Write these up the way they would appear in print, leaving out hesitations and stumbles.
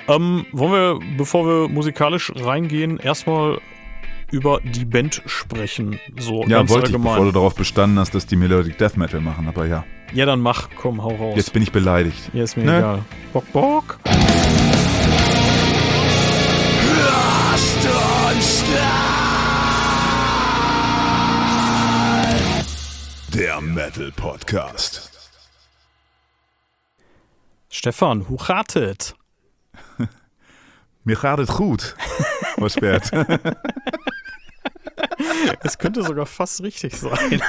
Wollen wir, bevor wir musikalisch reingehen, erstmal über die Band sprechen? So ja, ganz wollte allgemein. Ich, bevor du darauf bestanden hast, dass die Melodic Death Metal machen, aber ja. Ja, dann mach, komm, hau raus. Jetzt bin ich beleidigt. Ja, ist mir egal. Bock, Bock. Der Metal Podcast. Stefan, hoe gaat het? Mir gaat het gut, was Bert. Es könnte sogar fast richtig sein.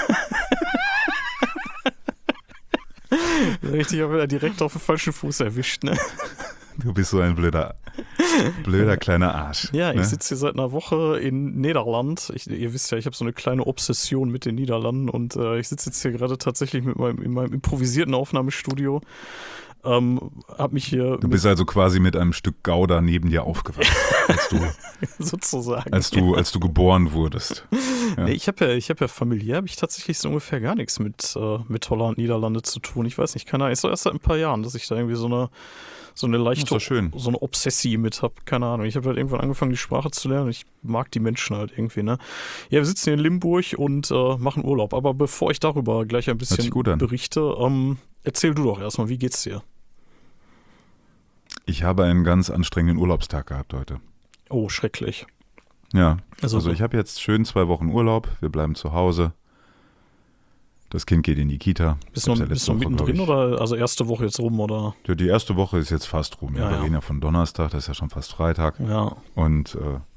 Richtig, aber direkt auf den falschen Fuß erwischt, ne? Du bist so ein blöder kleiner Arsch. Ja, ne? Ich sitze hier seit einer Woche in Niederland. Ihr wisst ja, ich habe so eine kleine Obsession mit den Niederlanden und ich sitze jetzt hier gerade tatsächlich in meinem improvisierten Aufnahmestudio. Hab mich hier. Du bist also quasi mit einem Stück Gouda neben dir aufgewacht, sozusagen. Als du geboren wurdest. Ja. Nee, ich hab ja familiär tatsächlich so ungefähr gar nichts mit Holland, Niederlande zu tun. Ich weiß nicht, keine Ahnung. Ist so erst seit ein paar Jahren, dass ich da irgendwie so eine leichte, so eine Obsessie mit habe. Keine Ahnung. Ich habe halt irgendwann angefangen, die Sprache zu lernen. Ich mag die Menschen halt irgendwie, ne? Ja, wir sitzen hier in Limburg und machen Urlaub. Aber bevor ich darüber gleich ein bisschen berichte, erzähl du doch erstmal, wie geht's dir? Ich habe einen ganz anstrengenden Urlaubstag gehabt heute. Oh, schrecklich. Ja, also ich habe jetzt schön 2 Wochen Urlaub. Wir bleiben zu Hause. Das Kind geht in die Kita. Bist du mittendrin oder also erste Woche jetzt rum, oder? Ja, die erste Woche ist jetzt fast rum. Ja, wir reden ja von Donnerstag, das ist ja schon fast Freitag. Ja. Und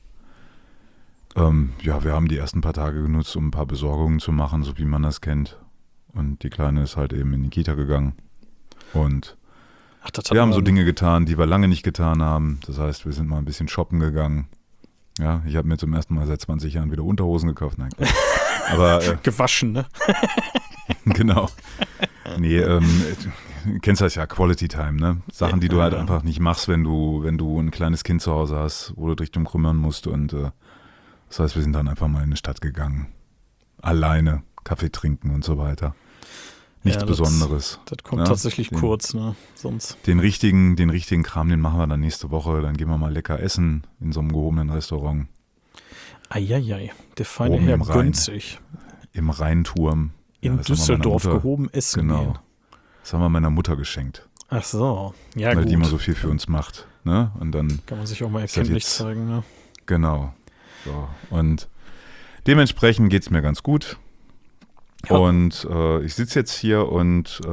wir haben die ersten paar Tage genutzt, um ein paar Besorgungen zu machen, so wie man das kennt. Und die Kleine ist halt eben in die Kita gegangen. Und wir haben so Dinge getan, die wir lange nicht getan haben. Das heißt, wir sind mal ein bisschen shoppen gegangen. Ja, ich habe mir zum ersten Mal seit 20 Jahren wieder Unterhosen gekauft. Nein, aber gewaschen, ne? Genau. Nee, du kennst das ja, Quality Time, ne? Sachen, die du halt einfach nicht machst, wenn du ein kleines Kind zu Hause hast, wo du dich drum kümmern musst. Und das heißt, wir sind dann einfach mal in die Stadt gegangen. Alleine, Kaffee trinken und so weiter. Nichts Besonderes. Das kommt tatsächlich kurz, ne? Sonst. Den richtigen Kram, den machen wir dann nächste Woche. Dann gehen wir mal lecker essen in so einem gehobenen Restaurant. Eieiei, der feine Herr gönnt sich. Im Rheinturm. In Düsseldorf gehoben essen gehen. Das haben wir meiner Mutter geschenkt. Ach so, ja Weil gut. die immer so viel für uns macht. Ne? Und dann kann man sich auch mal erkenntlich zeigen. Ne? Genau. So. Und dementsprechend geht es mir ganz gut. Ja. Und ich sitze jetzt hier und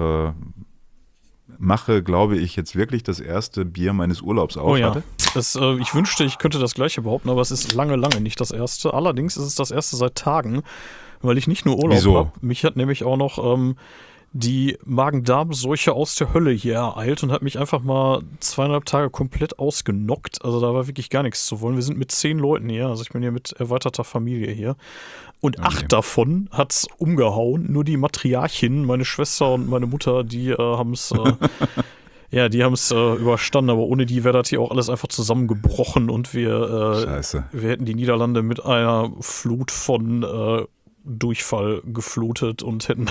mache, glaube ich, jetzt wirklich das erste Bier meines Urlaubs auf. Oh ja, ich wünschte, ich könnte das Gleiche behaupten, aber es ist lange nicht das erste. Allerdings ist es das erste seit Tagen, weil ich nicht nur Urlaub habe. Mich hat nämlich auch noch die Magen-Darm-Seuche aus der Hölle hier ereilt und hat mich einfach mal 2,5 Tage komplett ausgenockt. Also da war wirklich gar nichts zu wollen. Wir sind mit 10 Leuten hier, also ich bin hier mit erweiterter Familie hier. Und 8 davon hat's umgehauen. Nur die Matriarchin, meine Schwester und meine Mutter, die haben's die haben es überstanden, aber ohne die wäre das hier auch alles einfach zusammengebrochen und wir hätten die Niederlande mit einer Flut von Durchfall geflutet und hätten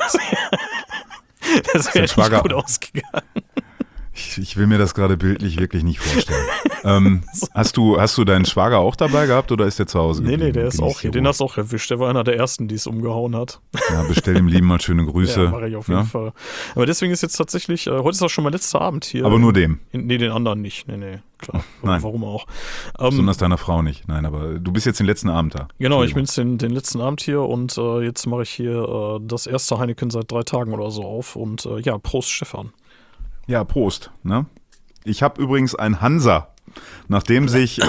das wäre nicht gut ausgegangen. Ich will mir das gerade bildlich wirklich nicht vorstellen. Hast du deinen Schwager auch dabei gehabt oder ist der zu Hause geblieben? Nee, der ist auch hier. Den hast du auch erwischt. Der war einer der ersten, die es umgehauen hat. Ja, bestell dem Lieben mal schöne Grüße. Ja, mache ich auf jeden Fall. Aber deswegen ist jetzt tatsächlich, heute ist auch schon mein letzter Abend hier. Aber nur dem? Nee, den anderen nicht. Nee, klar. Nein. Warum auch? Besonders deiner Frau nicht. Nein, aber du bist jetzt den letzten Abend da. Genau, ich bin jetzt den letzten Abend hier und jetzt mache ich hier das erste Heineken seit 3 Tagen oder so auf. Und Prost, Stefan. Ja, Prost. Ne? Ich habe übrigens ein Hansa, nachdem sich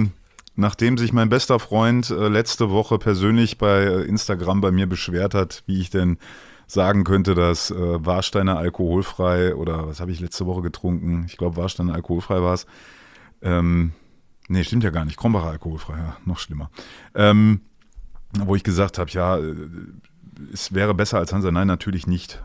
mein bester Freund letzte Woche persönlich bei Instagram bei mir beschwert hat, wie ich denn sagen könnte, dass Warsteiner alkoholfrei oder was habe ich letzte Woche getrunken? Ich glaube, Warsteiner alkoholfrei war es. Nee, stimmt ja gar nicht. Krombacher alkoholfrei, ja, noch schlimmer. Wo ich gesagt habe, ja, es wäre besser als Hansa. Nein, natürlich nicht.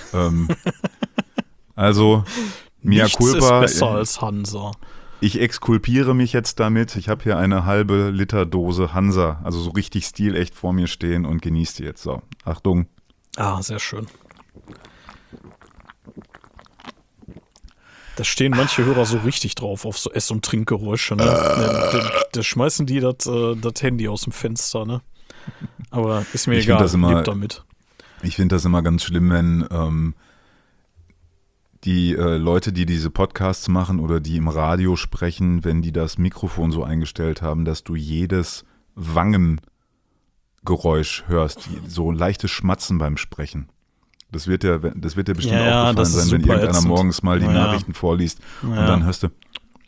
Also, mea culpa. Nichts ist besser als Hansa. Ich exkulpiere mich jetzt damit. Ich habe hier eine halbe Liter Dose Hansa, also so richtig stilecht vor mir stehen und genieße die jetzt. So, Achtung. Ah, sehr schön. Da stehen manche Hörer so richtig drauf, auf so Ess- und Trinkgeräusche. Ne? Da schmeißen die das Handy aus dem Fenster. Ne? Aber ist mir egal, lebt damit. Ich finde das immer ganz schlimm, wenn die Leute, die diese Podcasts machen oder die im Radio sprechen, wenn die das Mikrofon so eingestellt haben, dass du jedes Wangengeräusch hörst, so leichtes Schmatzen beim Sprechen. Das wird dir bestimmt aufgefallen sein, wenn irgendeiner morgens mal die Nachrichten vorliest und dann hörst du.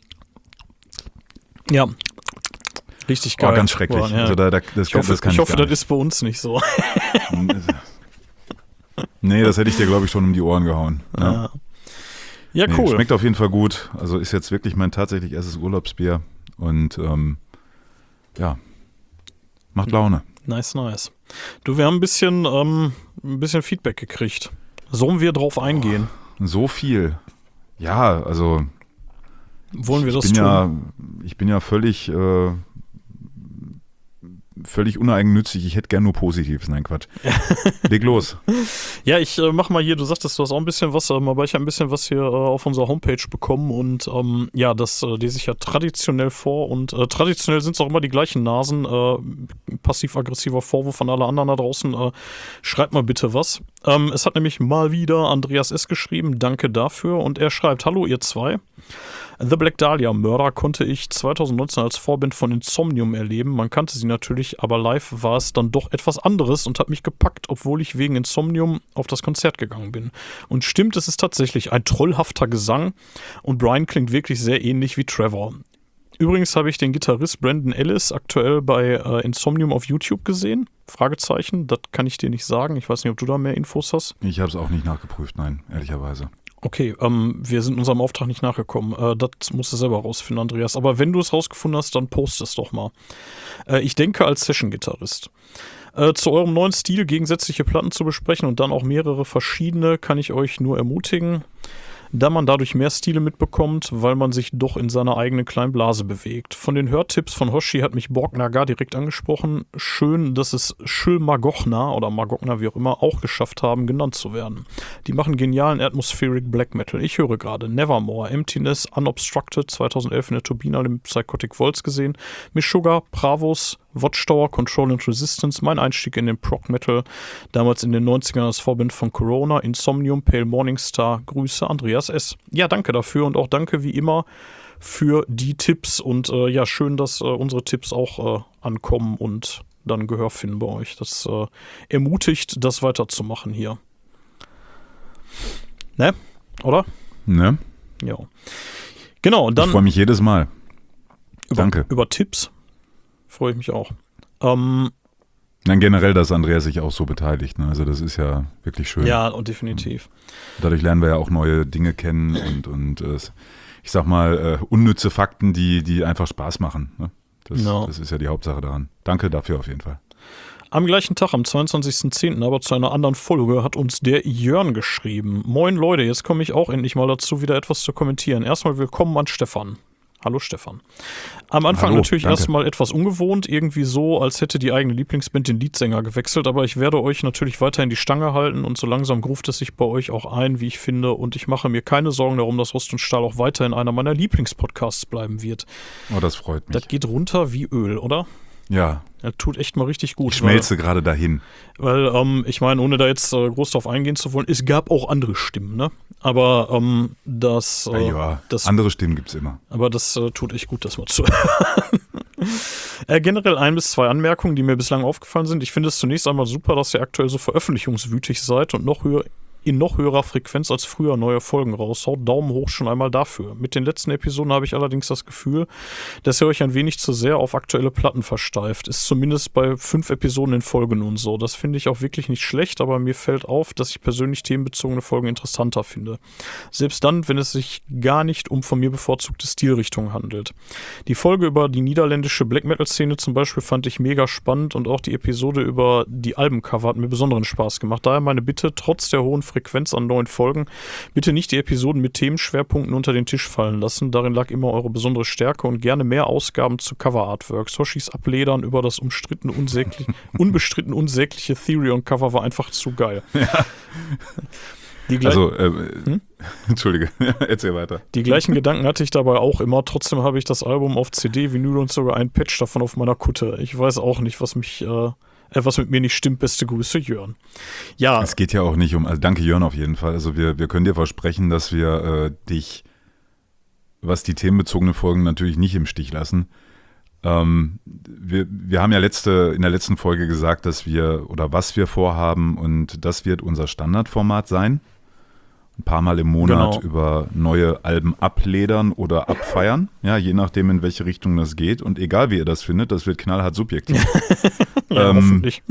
Ja. Richtig geil. Ganz schrecklich. Boah, ja. Also ich hoffe, das ist bei uns nicht so. Nee, das hätte ich dir, glaube ich, schon um die Ohren gehauen. Ja, cool. Schmeckt auf jeden Fall gut. Also ist jetzt wirklich mein tatsächlich erstes Urlaubsbier. Und macht Laune. Nice. Du, wir haben ein bisschen Feedback gekriegt. Sollen wir drauf eingehen? So viel. Ja, also wollen wir das tun? Ich bin ja völlig uneigennützig, ich hätte gern nur Positives. Nein, Quatsch. Leg los. Ja, ich mach mal hier, du sagtest, du hast auch ein bisschen was, aber ich habe ein bisschen was hier auf unserer Homepage bekommen und das lese ich ja traditionell vor und traditionell sind es auch immer die gleichen Nasen. Passiv-aggressiver Vorwurf an alle anderen da draußen. Schreibt mal bitte was. Es hat nämlich mal wieder Andreas S. geschrieben, danke dafür und er schreibt, hallo ihr zwei. The Black Dahlia Murder konnte ich 2019 als Vorband von Insomnium erleben. Man kannte sie natürlich, aber live war es dann doch etwas anderes und hat mich gepackt, obwohl ich wegen Insomnium auf das Konzert gegangen bin. Und stimmt, es ist tatsächlich ein trollhafter Gesang und Brian klingt wirklich sehr ähnlich wie Trevor. Übrigens habe ich den Gitarrist Brandon Ellis aktuell bei Insomnium auf YouTube gesehen. Fragezeichen, das kann ich dir nicht sagen. Ich weiß nicht, ob du da mehr Infos hast. Ich habe es auch nicht nachgeprüft, nein, ehrlicherweise. Okay, wir sind unserem Auftrag nicht nachgekommen. Das musst du selber rausfinden, Andreas. Aber wenn du es rausgefunden hast, dann post es doch mal. Ich denke als Session-Gitarrist. Zu eurem neuen Stil gegensätzliche Platten zu besprechen und dann auch mehrere verschiedene, kann ich euch nur ermutigen, da man dadurch mehr Stile mitbekommt, weil man sich doch in seiner eigenen kleinen Blase bewegt. Von den Hörtipps von Hoshi hat mich Borg Nagar direkt angesprochen. Schön, dass es Schül Magogna oder Magogna, wie auch immer, auch geschafft haben, genannt zu werden. Die machen genialen Atmospheric Black Metal. Ich höre gerade Nevermore, Emptiness, Unobstructed, 2011 in der Turbina im Psychotic Volts gesehen, Meshuggah, Bravos, Watchtower, Control and Resistance, mein Einstieg in den Prog Metal, damals in den 90ern als Vorband von Corona, Insomnium, Pale Morningstar, Grüße, Andreas S. Ja, danke dafür und auch danke wie immer für die Tipps und schön, dass unsere Tipps auch ankommen und dann Gehör finden bei euch. Das ermutigt, das weiterzumachen hier. Ne? Oder? Ne? Ja. Genau, und dann... Ich freue mich jedes Mal. Danke. Über Tipps freue ich mich auch. Nein, generell, dass Andreas sich auch so beteiligt. Ne? Also das ist ja wirklich schön. Ja, und definitiv. Dadurch lernen wir ja auch neue Dinge kennen und ich sag mal, unnütze Fakten, die einfach Spaß machen. Ne? Das ist ja die Hauptsache daran. Danke dafür auf jeden Fall. Am gleichen Tag, am 22.10., aber zu einer anderen Folge, hat uns der Jörn geschrieben. Moin Leute, jetzt komme ich auch endlich mal dazu, wieder etwas zu kommentieren. Erstmal willkommen an Stefan. Hallo Stefan. Am Anfang natürlich erstmal etwas ungewohnt, irgendwie so, als hätte die eigene Lieblingsband den Leadsänger gewechselt, aber ich werde euch natürlich weiterhin die Stange halten und so langsam gruft es sich bei euch auch ein, wie ich finde, und ich mache mir keine Sorgen darum, dass Rost und Stahl auch weiterhin einer meiner Lieblingspodcasts bleiben wird. Oh, das freut mich. Das geht runter wie Öl, oder? Ja. Das tut echt mal richtig gut. Ich schmelze gerade dahin. Weil, ich meine, ohne da jetzt groß drauf eingehen zu wollen, es gab auch andere Stimmen, ne? Aber andere Stimmen gibt es immer. Aber das tut echt gut, das mal zu hören. Generell 1 bis 2 Anmerkungen, die mir bislang aufgefallen sind. Ich finde es zunächst einmal super, dass ihr aktuell so veröffentlichungswütig seid und in noch höherer Frequenz als früher neue Folgen raushaut. Daumen hoch schon einmal dafür. Mit den letzten Episoden habe ich allerdings das Gefühl, dass ihr euch ein wenig zu sehr auf aktuelle Platten versteift. Ist zumindest bei 5 Episoden in Folge nun so. Das finde ich auch wirklich nicht schlecht, aber mir fällt auf, dass ich persönlich themenbezogene Folgen interessanter finde. Selbst dann, wenn es sich gar nicht um von mir bevorzugte Stilrichtungen handelt. Die Folge über die niederländische Black-Metal-Szene zum Beispiel fand ich mega spannend und auch die Episode über die Albencover hat mir besonderen Spaß gemacht. Daher meine Bitte, trotz der hohen Frequenz an neuen Folgen, bitte nicht die Episoden mit Themenschwerpunkten unter den Tisch fallen lassen. Darin lag immer eure besondere Stärke und gerne mehr Ausgaben zu Cover-Artworks. Hoshis Abledern über das unbestritten unsägliche Therion-Cover war einfach zu geil. Entschuldige, erzähl weiter. Die gleichen Gedanken hatte ich dabei auch immer. Trotzdem habe ich das Album auf CD, Vinyl und sogar ein Patch davon auf meiner Kutte. Ich weiß auch nicht, was mit mir nicht stimmt. Beste Grüße, Jörn. Ja. Es geht ja auch nicht also danke Jörn auf jeden Fall. Also wir können dir versprechen, dass wir dich, was die themenbezogenen Folgen natürlich nicht im Stich lassen. Wir haben ja in der letzten Folge gesagt, was wir vorhaben, und das wird unser Standardformat sein. Ein paar Mal im Monat über neue Alben abledern oder abfeiern, ja, je nachdem, in welche Richtung das geht. Und egal, wie ihr das findet, das wird knallhart subjektiv. Ja, hoffentlich.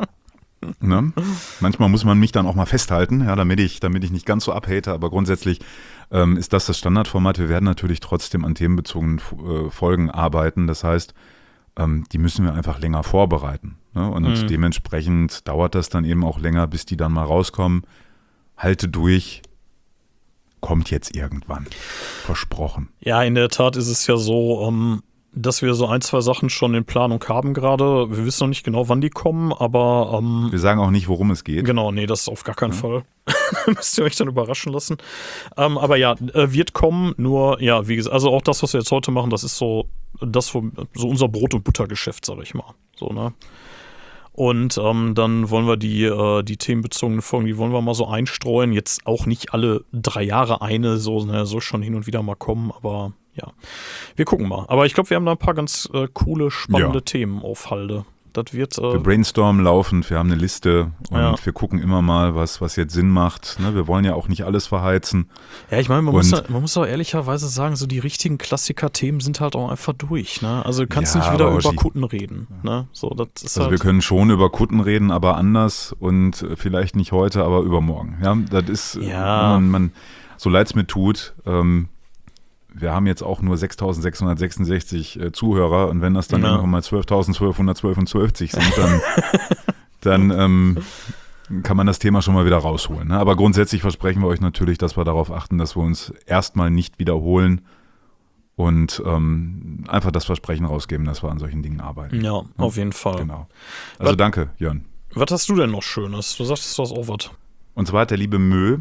Ne? Manchmal muss man mich dann auch mal festhalten, ja, damit ich nicht ganz so abhate, aber grundsätzlich ist das Standardformat. Wir werden natürlich trotzdem an themenbezogenen Folgen arbeiten. Das heißt, die müssen wir einfach länger vorbereiten. Ne? Und dementsprechend dauert das dann eben auch länger, bis die dann mal rauskommen. Halte durch, kommt jetzt irgendwann. Versprochen. Ja, in der Tat ist es ja so, dass wir so 1, 2 Sachen schon in Planung haben gerade. Wir wissen noch nicht genau, wann die kommen, aber wir sagen auch nicht, worum es geht. Genau, nee, das auf gar keinen Fall. Müsst ihr euch dann überraschen lassen. Aber ja, wird kommen, nur, ja, wie gesagt, also auch das, was wir jetzt heute machen, das ist so so unser Brot- und Buttergeschäft, sag ich mal. So, ne? Und dann wollen wir die themenbezogenen Folgen, die wollen wir mal so einstreuen. Jetzt auch nicht alle 3 Jahre eine, soll schon hin und wieder mal kommen, aber ja, wir gucken mal. Aber ich glaube, wir haben da ein paar ganz coole, spannende Themen auf Halde. Das wird, wir brainstormen laufend, wir haben eine Liste und wir gucken immer mal, was jetzt Sinn macht. Ne? Wir wollen ja auch nicht alles verheizen. Ja, ich meine, man muss auch ehrlicherweise sagen, so die richtigen Klassiker-Themen sind halt auch einfach durch. Ne? Also du kannst nicht wieder über Kutten reden. Ne? So, das ist also wir können schon über Kutten reden, aber anders und vielleicht nicht heute, aber übermorgen. Ja, das ist, wenn man so leid es mir tut, wir haben jetzt auch nur 6.666 Zuhörer, und wenn das dann irgendwann mal 12.1212 sind, dann kann man das Thema schon mal wieder rausholen. Ne? Aber grundsätzlich versprechen wir euch natürlich, dass wir darauf achten, dass wir uns erstmal nicht wiederholen und einfach das Versprechen rausgeben, dass wir an solchen Dingen arbeiten. Ja, auf jeden Fall. Genau. Also danke, Jörn. Was hast du denn noch Schönes? Du sagtest, du hast auch was. Und zwar hat der liebe Mö,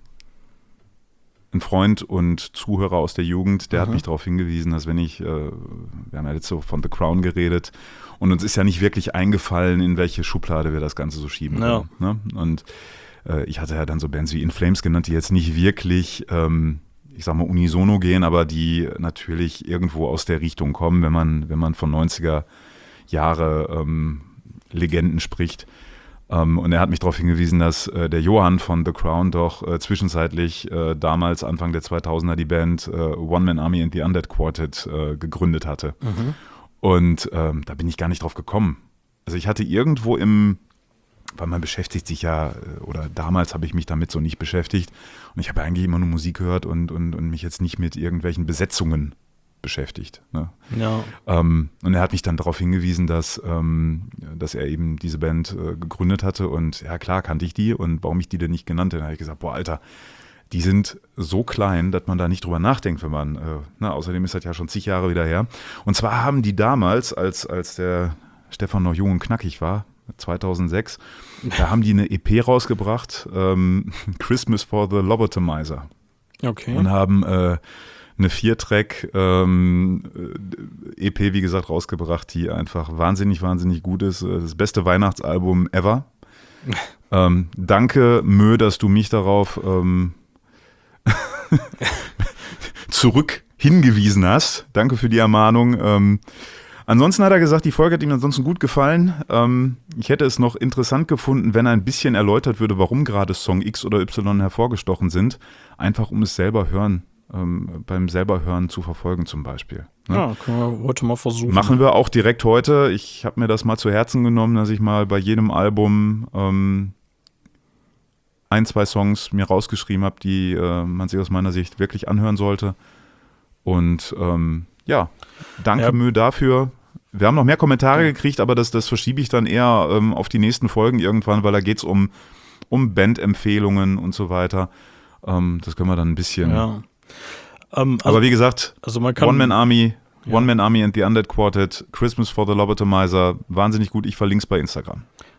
ein Freund und Zuhörer aus der Jugend, der hat mich darauf hingewiesen, dass wir haben ja letzte Woche von The Crown geredet, und uns ist ja nicht wirklich eingefallen, in welche Schublade wir das Ganze so schieben können. Ja. Ne? Und ich hatte ja dann so Bands wie In Flames genannt, die jetzt nicht wirklich, ich sag mal, unisono gehen, aber die natürlich irgendwo aus der Richtung kommen, wenn man von 90er Jahre Legenden spricht. Und er hat mich darauf hingewiesen, dass der Johann von The Crown doch zwischenzeitlich damals, Anfang der 2000er, die Band One Man Army and the Undead Quartet gegründet hatte. Und da bin ich gar nicht drauf gekommen. Also ich hatte irgendwo weil man beschäftigt sich ja, oder damals habe ich mich damit so nicht beschäftigt, und ich habe eigentlich immer nur Musik gehört und mich jetzt nicht mit irgendwelchen Besetzungen beschäftigt. Ne? Ja. Und er hat mich dann darauf hingewiesen, dass er eben diese Band gegründet hatte, und ja, klar kannte ich die, und warum ich die denn nicht genannt habe, habe ich gesagt, boah, Alter, die sind so klein, dass man da nicht drüber nachdenkt, wenn man, außerdem ist das ja schon zig Jahre wieder her. Und zwar haben die damals, als der Stefan noch jung und knackig war, 2006, da haben die eine EP rausgebracht, Christmas for the Lobotomizer. Okay. Und haben eine 4-Track EP, wie gesagt, rausgebracht, die einfach wahnsinnig, wahnsinnig gut ist. Das beste Weihnachtsalbum ever. Danke, Mö, dass du mich darauf zurück hingewiesen hast. Danke für die Ermahnung. Ansonsten hat er gesagt, die Folge hat ihm ansonsten gut gefallen. Ich hätte es noch interessant gefunden, wenn er ein bisschen erläutert würde, warum gerade Song X oder Y hervorgestochen sind. Einfach um es beim selber hören zu verfolgen zum Beispiel. Ne? Ja, können wir heute mal versuchen. Machen wir auch direkt heute. Ich habe mir das mal zu Herzen genommen, dass ich mal bei jedem Album 1, 2 Songs mir rausgeschrieben habe, die man sich aus meiner Sicht wirklich anhören sollte. Und danke Mö dafür. Wir haben noch mehr Kommentare gekriegt, aber das verschiebe ich dann eher auf die nächsten Folgen irgendwann, weil da geht es um Bandempfehlungen und so weiter. Das können wir dann ein bisschen... Ja. Aber wie gesagt, also man kann, One Man Army and the Undead Quartet, Christmas for the Lobotomizer, wahnsinnig gut. Ich verlinke es bei Instagram.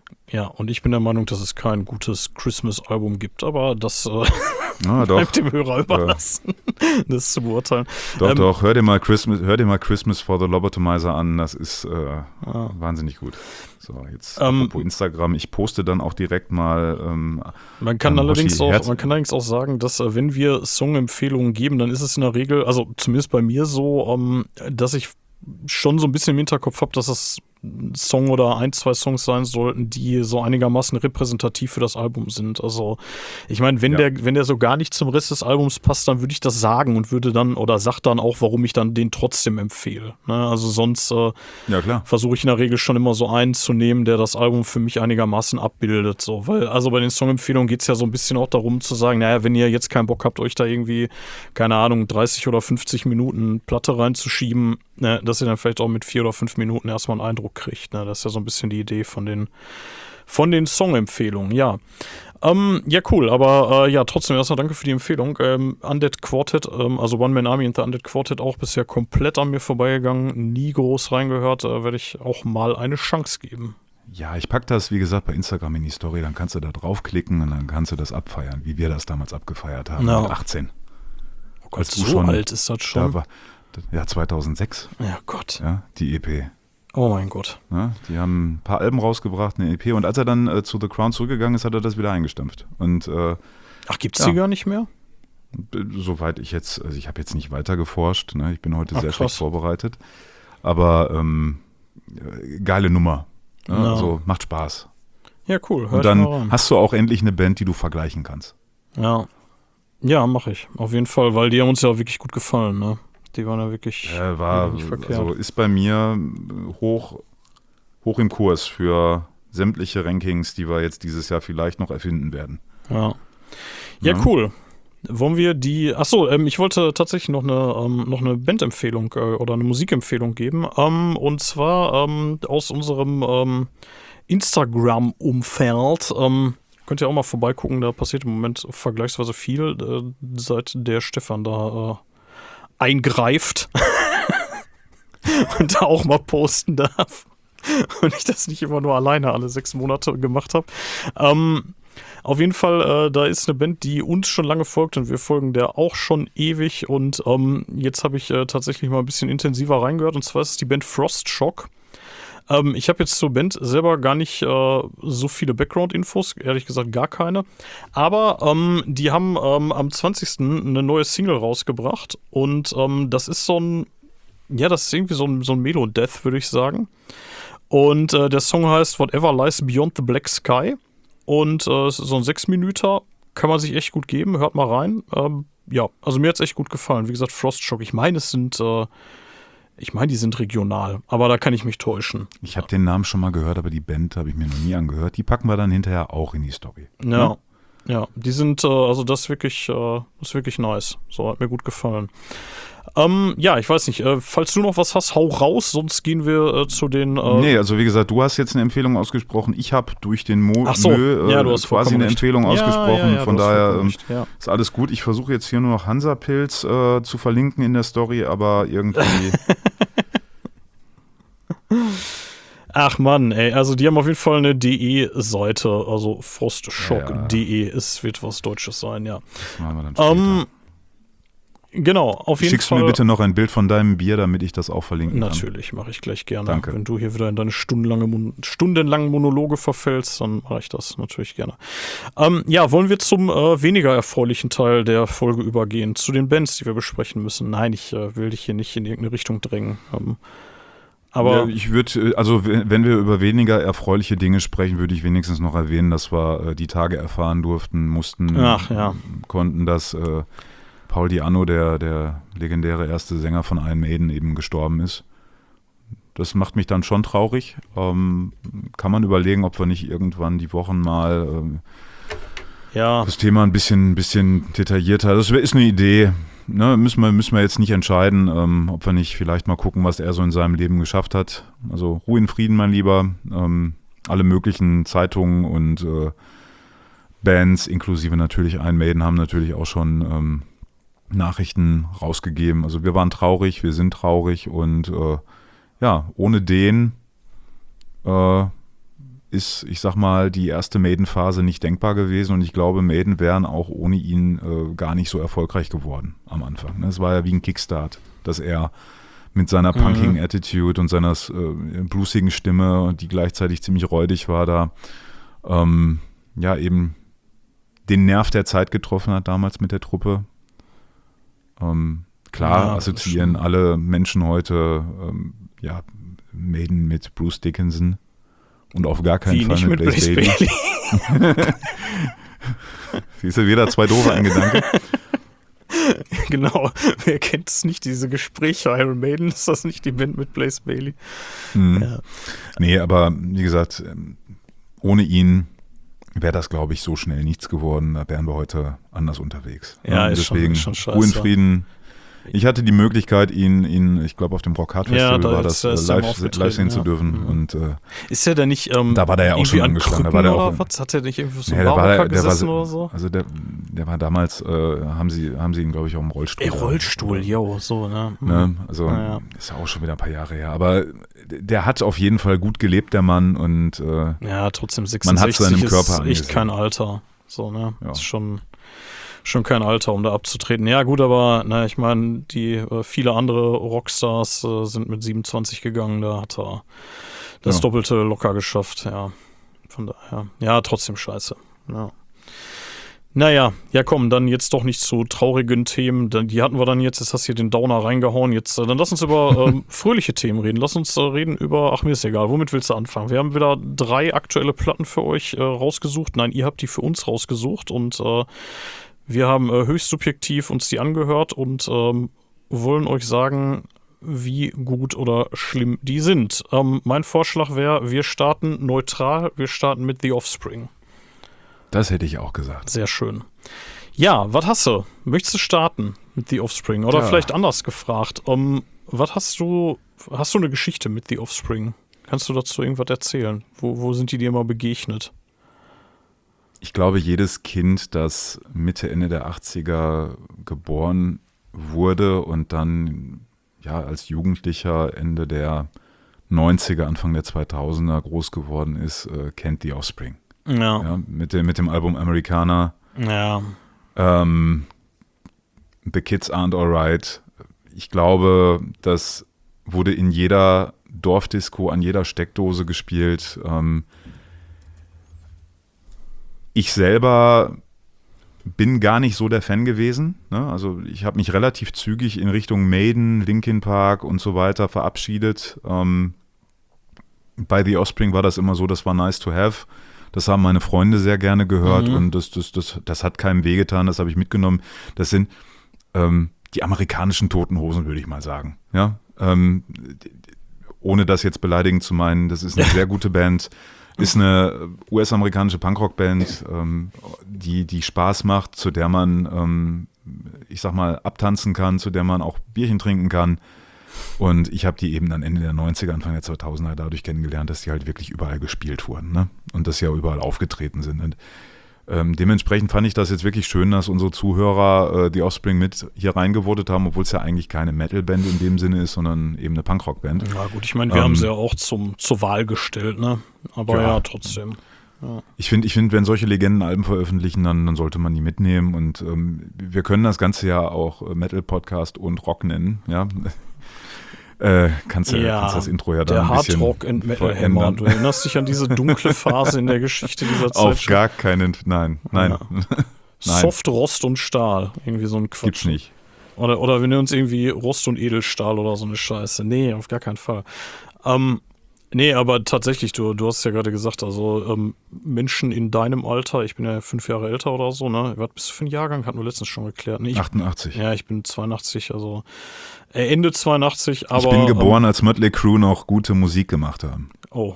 Ja, und ich bin der Meinung, dass es kein gutes Christmas-Album gibt, aber das bleibt dem Hörer überlassen, das zu beurteilen. Doch, hör dir mal Christmas for the Lobotomizer an, das ist wahnsinnig gut. So, jetzt apropos Instagram, ich poste dann auch direkt mal man kann allerdings auch sagen, dass wenn wir Song-Empfehlungen geben, dann ist es in der Regel, also zumindest bei mir so, dass ich schon so ein bisschen im Hinterkopf habe, dass das ein Song oder 1, 2 Songs sein sollten, die so einigermaßen repräsentativ für das Album sind. Also ich meine, wenn der so gar nicht zum Rest des Albums passt, dann würde ich das sagen und würde dann oder sag dann auch, warum ich dann den trotzdem empfehle. Ne? Also sonst versuche ich in der Regel schon immer so einen zu nehmen, der das Album für mich einigermaßen abbildet. So. Weil also bei den Songempfehlungen geht es ja so ein bisschen auch darum zu sagen, naja, wenn ihr jetzt keinen Bock habt, euch da irgendwie, keine Ahnung, 30 oder 50 Minuten Platte reinzuschieben, ne, dass ihr dann vielleicht auch mit 4 oder 5 Minuten erstmal einen Eindruck kriegt. Ne? Das ist ja so ein bisschen die Idee von den Song-Empfehlungen, ja. Ja, cool, aber trotzdem erstmal danke für die Empfehlung. Undead Quartet, also One Man Army und The Undead Quartet auch bisher komplett an mir vorbeigegangen, nie groß reingehört, werde ich auch mal eine Chance geben. Ja, ich packe das, wie gesagt, bei Instagram in die Story, dann kannst du da draufklicken und dann kannst du das abfeiern, wie wir das damals abgefeiert haben, mit 18. Oh Gott, so alt ist das schon? 2006. Ja, Gott. Ja, die EP. Oh mein Gott. Ja, die haben ein paar Alben rausgebracht, eine EP. Und als er dann zu The Crown zurückgegangen ist, hat er das wieder eingestampft. Und, gibt's die gar nicht mehr? Soweit ich jetzt, also ich habe jetzt nicht weiter geforscht. Ne? Ich bin heute sehr schlecht vorbereitet. Aber geile Nummer. Ne? No. Also macht Spaß. Ja, cool. Und dann hast du auch endlich eine Band, die du vergleichen kannst. Ja. Ja, mache ich. Auf jeden Fall, weil die haben uns ja auch wirklich gut gefallen, ne? Die waren ja wirklich nicht verkehrt. Also ist bei mir hoch im Kurs für sämtliche Rankings, die wir jetzt dieses Jahr vielleicht noch erfinden werden. Ja, cool. Wollen wir ich wollte tatsächlich noch eine Bandempfehlung oder eine Musikempfehlung geben. Und zwar aus unserem Instagram-Umfeld. Könnt ihr auch mal vorbeigucken, da passiert im Moment vergleichsweise viel, seit der Stefan da eingreift und da auch mal posten darf und ich das nicht immer nur alleine alle 6 Monate gemacht habe. Auf jeden Fall, da ist eine Band, die uns schon lange folgt und wir folgen der auch schon ewig und jetzt habe ich tatsächlich mal ein bisschen intensiver reingehört und zwar ist es die Band Frostshock. Ich habe jetzt zur Band selber gar nicht so viele Background-Infos, ehrlich gesagt gar keine. Aber die haben am 20. eine neue Single rausgebracht und das ist das ist irgendwie so ein Melo-Death, würde ich sagen. Und der Song heißt Whatever Lies Beyond the Black Sky und es ist so ein 6-Minüter, kann man sich echt gut geben, hört mal rein. Also mir hat es echt gut gefallen. Wie gesagt, Frostshock, ich meine, die sind regional, aber da kann ich mich täuschen. Ich habe den Namen schon mal gehört, aber die Band habe ich mir noch nie angehört. Die packen wir dann hinterher auch in die Story. Ja, die sind, das ist wirklich nice. So, hat mir gut gefallen. Ich weiß nicht, falls du noch was hast, hau raus, sonst gehen wir zu den... Nee, also wie gesagt, du hast jetzt eine Empfehlung ausgesprochen. Ich habe durch den du hast quasi eine Empfehlung ausgesprochen. Ja, von daher ist alles gut. Ich versuche jetzt hier nur noch Hansapilz zu verlinken in der Story, aber irgendwie... Ach Mann, ey, also die haben auf jeden Fall eine DE-Seite, also frostshock.de, es wird was Deutsches sein, ja. Das machen wir dann später. Genau, auf jeden Fall. Schickst du mir bitte noch ein Bild von deinem Bier, damit ich das auch verlinken kann? Natürlich, mache ich gleich gerne. Danke. Wenn du hier wieder in deine stundenlangen Monologe verfällst, dann mache ich das natürlich gerne. Wollen wir zum weniger erfreulichen Teil der Folge übergehen, zu den Bands, die wir besprechen müssen? Nein, ich will dich hier nicht in irgendeine Richtung drängen. Aber ich würde, also wenn wir über weniger erfreuliche Dinge sprechen, würde ich wenigstens noch erwähnen, dass wir die Tage erfahren konnten, dass Paul Di'Anno, der legendäre erste Sänger von Iron Maiden, eben gestorben ist. Das macht mich dann schon traurig. Kann man überlegen, ob wir nicht irgendwann die Wochen mal das Thema ein bisschen detaillierter. Das ist eine Idee. Ne, müssen wir jetzt nicht entscheiden, ob wir nicht vielleicht mal gucken, was er so in seinem Leben geschafft hat. Also Ruhe in Frieden, mein Lieber. Alle möglichen Zeitungen und Bands, inklusive natürlich Iron Maiden, haben natürlich auch schon Nachrichten rausgegeben. Also wir waren traurig, wir sind traurig und ohne den ist, ich sag mal, die erste Maiden-Phase nicht denkbar gewesen und ich glaube, Maiden wären auch ohne ihn gar nicht so erfolgreich geworden am Anfang. Es war ja wie ein Kickstart, dass er mit seiner punkigen Attitude und seiner bluesigen Stimme, die gleichzeitig ziemlich räudig war, da eben den Nerv der Zeit getroffen hat damals mit der Truppe. Klar assoziieren alle Menschen heute Maiden mit Bruce Dickinson und auf gar keinen Fall mit Blaze Bayley. Siehst du, wieder zwei doofe ein Gedanke. Genau, wer kennt es nicht, diese Gespräche, Iron Maiden, ist das nicht die Band mit Blaze Bayley? Ja. Nee, aber wie gesagt, ohne ihn wäre das, glaube ich, so schnell nichts geworden, da wären wir heute anders unterwegs. Ja, ist deswegen schon scheiße. Ruhe in Frieden. Ich hatte die Möglichkeit, ihn ich glaube, auf dem Rock Hard Festival war das, live sehen zu dürfen. Und, ist er denn nicht da war der ja auch schon angeschlagen. Da war der auch, was? Hat er nicht irgendwie so gesessen oder so? Also der war damals, haben sie ihn, glaube ich, auch im Rollstuhl. Rollstuhl, so, ne? Also ist ja auch schon wieder ein paar Jahre her. Aber der hat auf jeden Fall gut gelebt, der Mann. Und trotzdem 66 man hat seinem Körper ist echt kein Alter. So, ne? Ja. Ist schon kein Alter, um da abzutreten. Ja gut, aber ich meine, die viele andere Rockstars sind mit 27 gegangen, da hat er das Doppelte locker geschafft, ja. Von daher, ja, trotzdem scheiße. Ja. Naja, ja komm, dann jetzt doch nicht zu traurigen Themen, die hatten wir dann jetzt hast du hier den Downer reingehauen, jetzt dann lass uns über fröhliche Themen reden, lass uns reden über, ach mir ist egal, womit willst du anfangen? Wir haben wieder 3 aktuelle Platten für euch rausgesucht, nein, ihr habt die für uns rausgesucht und wir haben höchst subjektiv uns die angehört und wollen euch sagen, wie gut oder schlimm die sind. Mein Vorschlag wäre, wir starten neutral, wir starten mit The Offspring. Das hätte ich auch gesagt. Sehr schön. Ja, was hast du? Möchtest du starten mit The Offspring? Oder vielleicht anders gefragt. Was hast du eine Geschichte mit The Offspring? Kannst du dazu irgendwas erzählen? Wo sind die dir mal begegnet? Ich glaube, jedes Kind, das Mitte, Ende der 80er geboren wurde und dann als Jugendlicher Ende der 90er, Anfang der 2000er groß geworden ist, kennt The Offspring. Ja, mit dem Album Americana. Ja. The Kids Aren't Alright. Ich glaube, das wurde in jeder Dorfdisco, an jeder Steckdose gespielt. Ich selber bin gar nicht so der Fan gewesen. Ne? Also ich habe mich relativ zügig in Richtung Maiden, Linkin Park und so weiter verabschiedet. Bei The Offspring war das immer so, das war nice to have. Das haben meine Freunde sehr gerne gehört und das hat keinem wehgetan, das habe ich mitgenommen. Das sind die amerikanischen Toten Hosen, würde ich mal sagen. Ja? Ohne das jetzt beleidigend zu meinen, das ist eine sehr gute Band. Ist eine US-amerikanische Punkrock-Band, die Spaß macht, zu der man, ich sag mal, abtanzen kann, zu der man auch Bierchen trinken kann. Und ich habe die eben dann Ende der 90er, Anfang der 2000er dadurch kennengelernt, dass die halt wirklich überall gespielt wurden, ne? Und dass sie auch überall aufgetreten sind. Und dementsprechend fand ich das jetzt wirklich schön, dass unsere Zuhörer die Offspring mit hier reingevotet haben, obwohl es ja eigentlich keine Metal-Band in dem Sinne ist, sondern eben eine Punkrock-Band. Ja gut, ich meine, wir haben sie ja auch zur Wahl gestellt, ne? Aber ja trotzdem. Ja. Ich finde, wenn solche Legenden Alben veröffentlichen, dann sollte man die mitnehmen. Und wir können das Ganze ja auch Metal-Podcast und Rock nennen, ja. Kannst das Intro ja da ein bisschen Hard Rock and Metal Hammer. Du erinnerst dich an diese dunkle Phase in der Geschichte dieser Zeit? Auf gar keinen, nein. Ja. Soft, Rost und Stahl, irgendwie so ein Quatsch. Gibt's nicht. Oder wir nennen uns irgendwie Rost und Edelstahl oder so eine Scheiße. Nee, auf gar keinen Fall. Nee, aber tatsächlich, du hast ja gerade gesagt, also Menschen in deinem Alter, ich bin ja 5 Jahre älter oder so, ne? Was bist du für ein Jahrgang? Hatten wir letztens schon geklärt. Nee, 88. Ja, ich bin 82, also Ende 82, aber... Ich bin geboren, als Mötley Crüe noch gute Musik gemacht haben. Oh.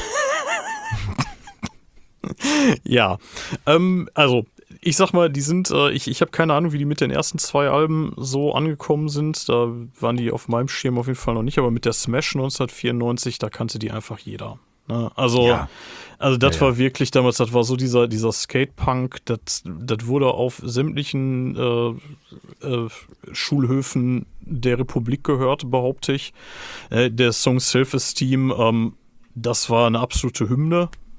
Ja, also ich sag mal, die sind, ich habe keine Ahnung, wie die mit den ersten 2 Alben so angekommen sind. Da waren die auf meinem Schirm auf jeden Fall noch nicht, aber mit der Smash 1994, da kannte die einfach jeder. Ne? Also das war wirklich damals, das war so dieser Skatepunk, das wurde auf sämtlichen Schulhöfen der Republik gehört, behaupte ich. Der Song Self-Esteem, das war eine absolute Hymne.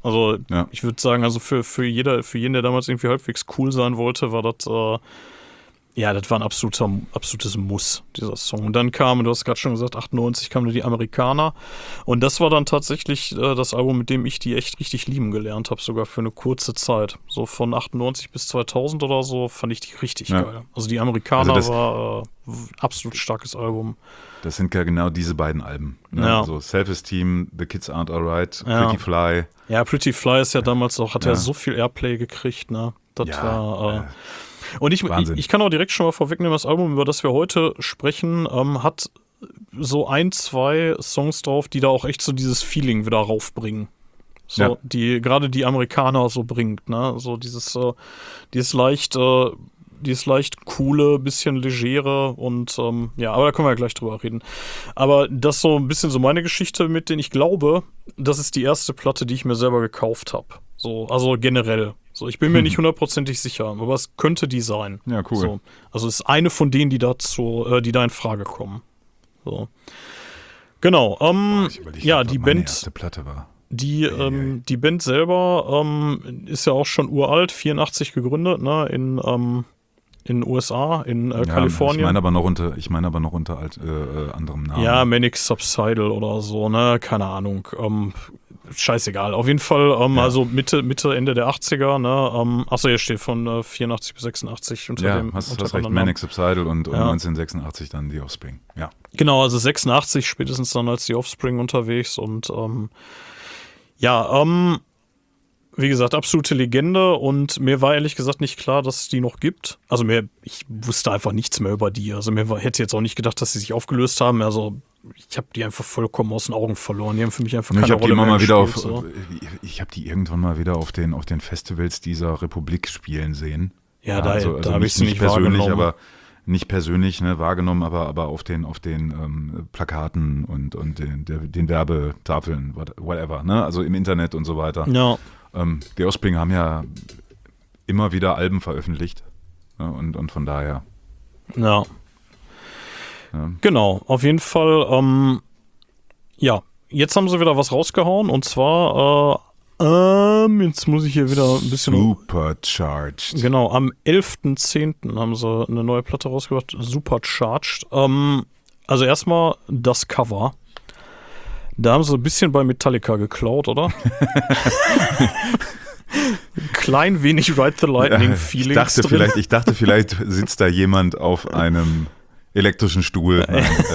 Also ich würde sagen, also für jeden, der damals irgendwie halbwegs cool sein wollte, war das das war ein absolutes Muss, dieser Song. Und dann kam, du hast gerade schon gesagt, 98 kamen die Amerikaner. Und das war dann tatsächlich das Album, mit dem ich die echt richtig lieben gelernt habe, sogar für eine kurze Zeit. So von 98 bis 2000 oder so fand ich die richtig geil. Also die Amerikaner war absolut starkes Album. Das sind ja genau diese beiden Alben. Ne? Ja. Also Self-Esteem, The Kids Aren't Alright, Pretty Fly. Ja, Pretty Fly ist ja damals auch, hat ja so viel Airplay gekriegt, ne? Das war... Und ich kann auch direkt schon mal vorwegnehmen, das Album, über das wir heute sprechen, hat so 2 Songs drauf, die da auch echt so dieses Feeling wieder raufbringen. So, die gerade die Amerikaner so bringt, ne? So dieses leicht coole, bisschen legere und aber da können wir ja gleich drüber reden. Aber das ist so ein bisschen so meine Geschichte mit denen. Ich glaube, das ist die erste Platte, die ich mir selber gekauft habe. So, also generell. So, ich bin mir nicht hundertprozentig sicher, aber es könnte die sein. Ja, cool. So, also es ist eine von denen, die da in Frage kommen. So. Genau. Die Band. Erste Platte war. Die Band selber ist ja auch schon uralt, 84 gegründet, ne, in USA, in Kalifornien. Ich meine aber noch unter anderem Namen. Ja, Manic Subsidal oder so, ne, keine Ahnung. Scheißegal. Auf jeden Fall, also Mitte, Ende der 80er, ne, achso, hier steht von 84 bis 86 unter dem. Hast recht, Manic Subsidal und 1986 dann die Offspring, ja. Genau, also 86 spätestens dann als die Offspring unterwegs und wie gesagt, absolute Legende und mir war ehrlich gesagt nicht klar, dass es die noch gibt. Also ich wusste einfach nichts mehr über die. Also hätte jetzt auch nicht gedacht, dass sie sich aufgelöst haben. Also ich habe die einfach vollkommen aus den Augen verloren. Die haben für mich einfach keine Rolle mehr gespielt. Ich habe die irgendwann mal wieder auf den Festivals dieser Republik spielen sehen. Ja, da habe ich sie nicht persönlich, aber nicht persönlich wahrgenommen, aber auf den Plakaten und den Werbetafeln, whatever, ne? Also im Internet und so weiter. Ja. Die Offspring haben ja immer wieder Alben veröffentlicht, ne? Und von daher. Ja. Genau, auf jeden Fall, jetzt haben sie wieder was rausgehauen und zwar, jetzt muss ich hier wieder ein bisschen... Supercharged. Genau, am 11.10. haben sie eine neue Platte rausgebracht, Supercharged. Also erstmal das Cover. Da haben sie ein bisschen bei Metallica geklaut, oder? Klein wenig Ride the Lightning-Feeling. Ich dachte, vielleicht sitzt da jemand auf einem elektrischen Stuhl.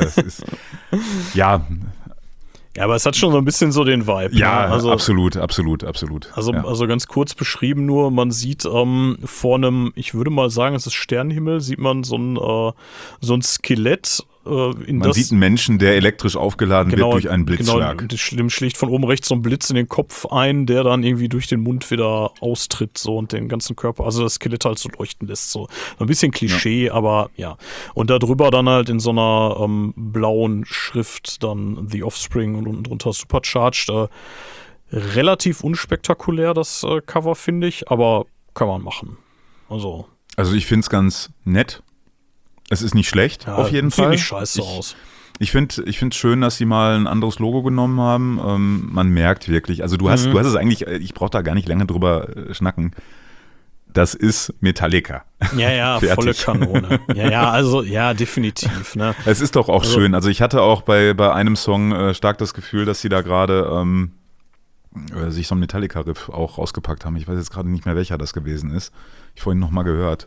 Ja, aber es hat schon so ein bisschen so den Vibe. Ja, ne? Also, absolut. Also ganz kurz beschrieben nur, man sieht vor einem, ich würde mal sagen, es ist Sternenhimmel, sieht man so ein Skelett. Man sieht einen Menschen, der elektrisch aufgeladen wird durch einen Blitzschlag. Genau, dem schlägt von oben rechts so ein Blitz in den Kopf ein, der dann irgendwie durch den Mund wieder austritt so und den ganzen Körper, also das Skelett halt so leuchten lässt. So ein bisschen Klischee, aber ja. Und da drüber dann halt in so einer blauen Schrift dann The Offspring und unten drunter Supercharged. Relativ unspektakulär das Cover, finde ich, aber kann man machen. Also ich finde es ganz nett. Es ist nicht schlecht, auf jeden Fall. Sieht nicht scheiße aus. Ich finde es schön, dass sie mal ein anderes Logo genommen haben. Man merkt wirklich, also du hast es eigentlich, ich brauche da gar nicht lange drüber schnacken. Das ist Metallica. Ja, volle Kanone. Also definitiv. Ne? Es ist doch auch schön. Also ich hatte auch bei einem Song stark das Gefühl, dass sie da gerade sich so ein Metallica-Riff auch rausgepackt haben. Ich weiß jetzt gerade nicht mehr, welcher das gewesen ist. Ich vorhin noch mal gehört.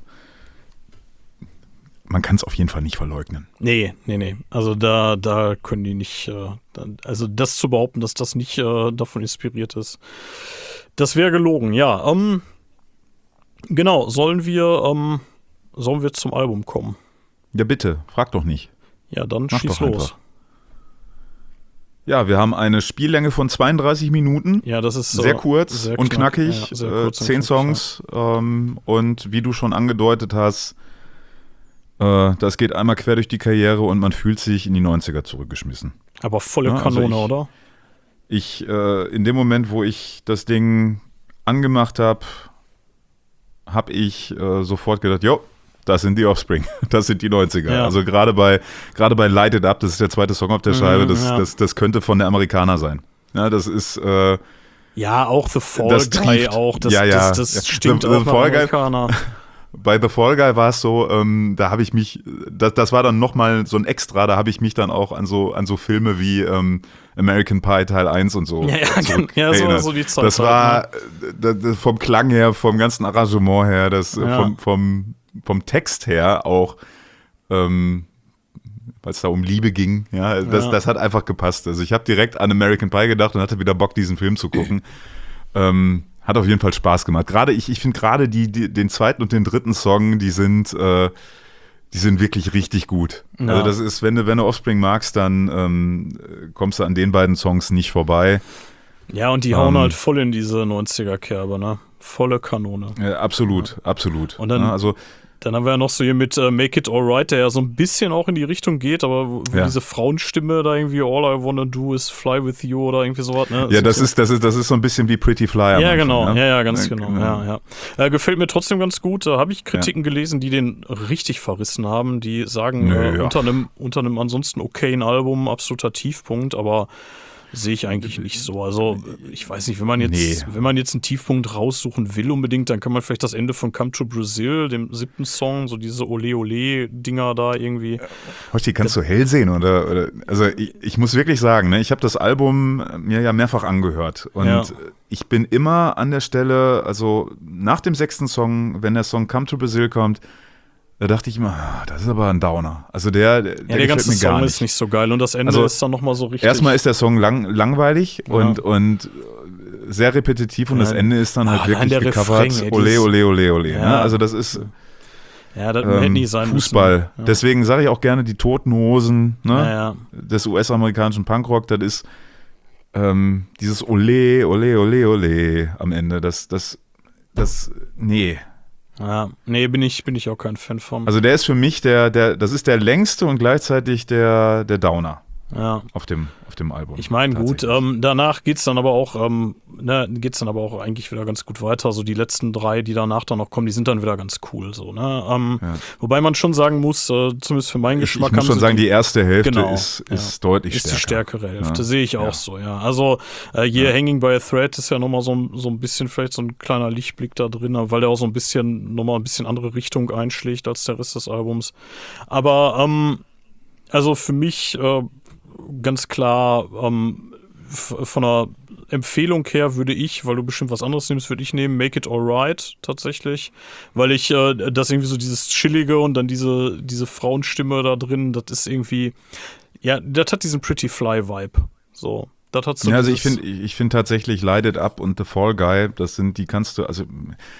Man kann es auf jeden Fall nicht verleugnen. Nee. Also da können die nicht, also das zu behaupten, dass das nicht davon inspiriert ist, das wäre gelogen. Ja, genau, sollen wir zum Album kommen? Ja, bitte, frag doch nicht. Ja, dann schieß los. Einfach. Ja, wir haben eine Spiellänge von 32 Minuten. Ja, das ist sehr kurz und knackig. Ja, 10 Songs und wie du schon angedeutet hast, das geht einmal quer durch die Karriere und man fühlt sich in die 90er zurückgeschmissen. Aber volle Kanone, oder? In dem Moment, wo ich das Ding angemacht habe, habe ich sofort gedacht, das sind die Offspring, das sind die 90er. Ja. Also gerade bei Light It Up, das ist der zweite Song auf der Scheibe, das könnte von der Amerikaner sein. Ja, das ist Ja, auch The Fall Guy auch. Das stimmt auch nach Amerikaner. Bei The Fall Guy war es so, da habe ich mich, das war dann nochmal so ein Extra, da habe ich mich dann auch an so Filme wie American Pie Teil 1 und so so die Zeit. Das war vom Klang her, vom ganzen Arrangement her, vom Text her auch, weil es da um Liebe ging, das hat einfach gepasst. Also ich habe direkt an American Pie gedacht und hatte wieder Bock, diesen Film zu gucken. Hat auf jeden Fall Spaß gemacht. Gerade ich finde gerade den zweiten und den dritten Song, die sind wirklich richtig gut. Ja. Also das ist, wenn du Offspring magst, dann kommst du an den beiden Songs nicht vorbei. Ja, und die hauen halt voll in diese 90er-Kerbe, ne? Volle Kanone. Ja, absolut. Und dann, dann haben wir ja noch so hier mit Make It Alright, der ja so ein bisschen auch in die Richtung geht, aber wo diese Frauenstimme da irgendwie All I Wanna Do Is Fly With You oder irgendwie sowas, ne? Ja, das ist so ein bisschen wie Pretty Fly. Ja, genau. Ja, ganz genau. Ja. Gefällt mir trotzdem ganz gut. Da habe ich Kritiken gelesen, die den richtig verrissen haben. Die sagen, unter einem ansonsten okayen Album absoluter Tiefpunkt, aber sehe ich eigentlich nicht so. Also ich weiß nicht, wenn man jetzt einen Tiefpunkt raussuchen will unbedingt, dann kann man vielleicht das Ende von Come to Brazil, dem 7. Song, so diese Ole-Ole-Dinger da irgendwie. Hosti, kannst du hell sehen? Oder also ich muss wirklich sagen, ne, ich habe das Album mir ja mehrfach angehört und ich bin immer an der Stelle, also nach dem 6. Song, wenn der Song Come to Brazil kommt, da dachte ich immer, das ist aber ein Downer. Also der ganze mir gar Song ist nicht so geil und das Ende ist dann nochmal so richtig. Erstmal ist der Song langweilig und sehr repetitiv und das Ende ist dann halt wirklich gecovert. Ole, ole, ole, ole. Ne? Also das ist das hätte nie sein Fußball. müssen. Ja. Deswegen sage ich auch gerne die Toten Hosen des US-amerikanischen Punkrock. Das ist dieses Ole, ole, ole, ole am Ende. Nee. Ja, nee, bin ich auch kein Fan von. Also der ist für mich das ist der längste und gleichzeitig der Downer auf dem Album. Ich meine, gut, danach geht's dann aber auch eigentlich wieder ganz gut weiter. So die letzten 3, die danach dann noch kommen, die sind dann wieder ganz cool. So, ne? Wobei man schon sagen muss, zumindest für meinen Geschmack. Ich muss schon sagen, die erste Hälfte ist deutlich stärker. Ist die stärkere Hälfte, sehe ich auch so, ja. Also hier Hanging by a Thread ist ja nochmal so ein bisschen vielleicht so ein kleiner Lichtblick da drin, weil der auch so nochmal ein bisschen andere Richtung einschlägt als der Rest des Albums. Aber also für mich ganz klar, von der Empfehlung her würde ich, weil du bestimmt was anderes nimmst, würde ich nehmen Make It Alright tatsächlich, weil ich das irgendwie so dieses Chillige und dann diese Frauenstimme da drin, das ist irgendwie, das hat diesen Pretty Fly Vibe, so. Das hat so also ich finde tatsächlich Light It Up und The Fall Guy, das sind, die kannst du, also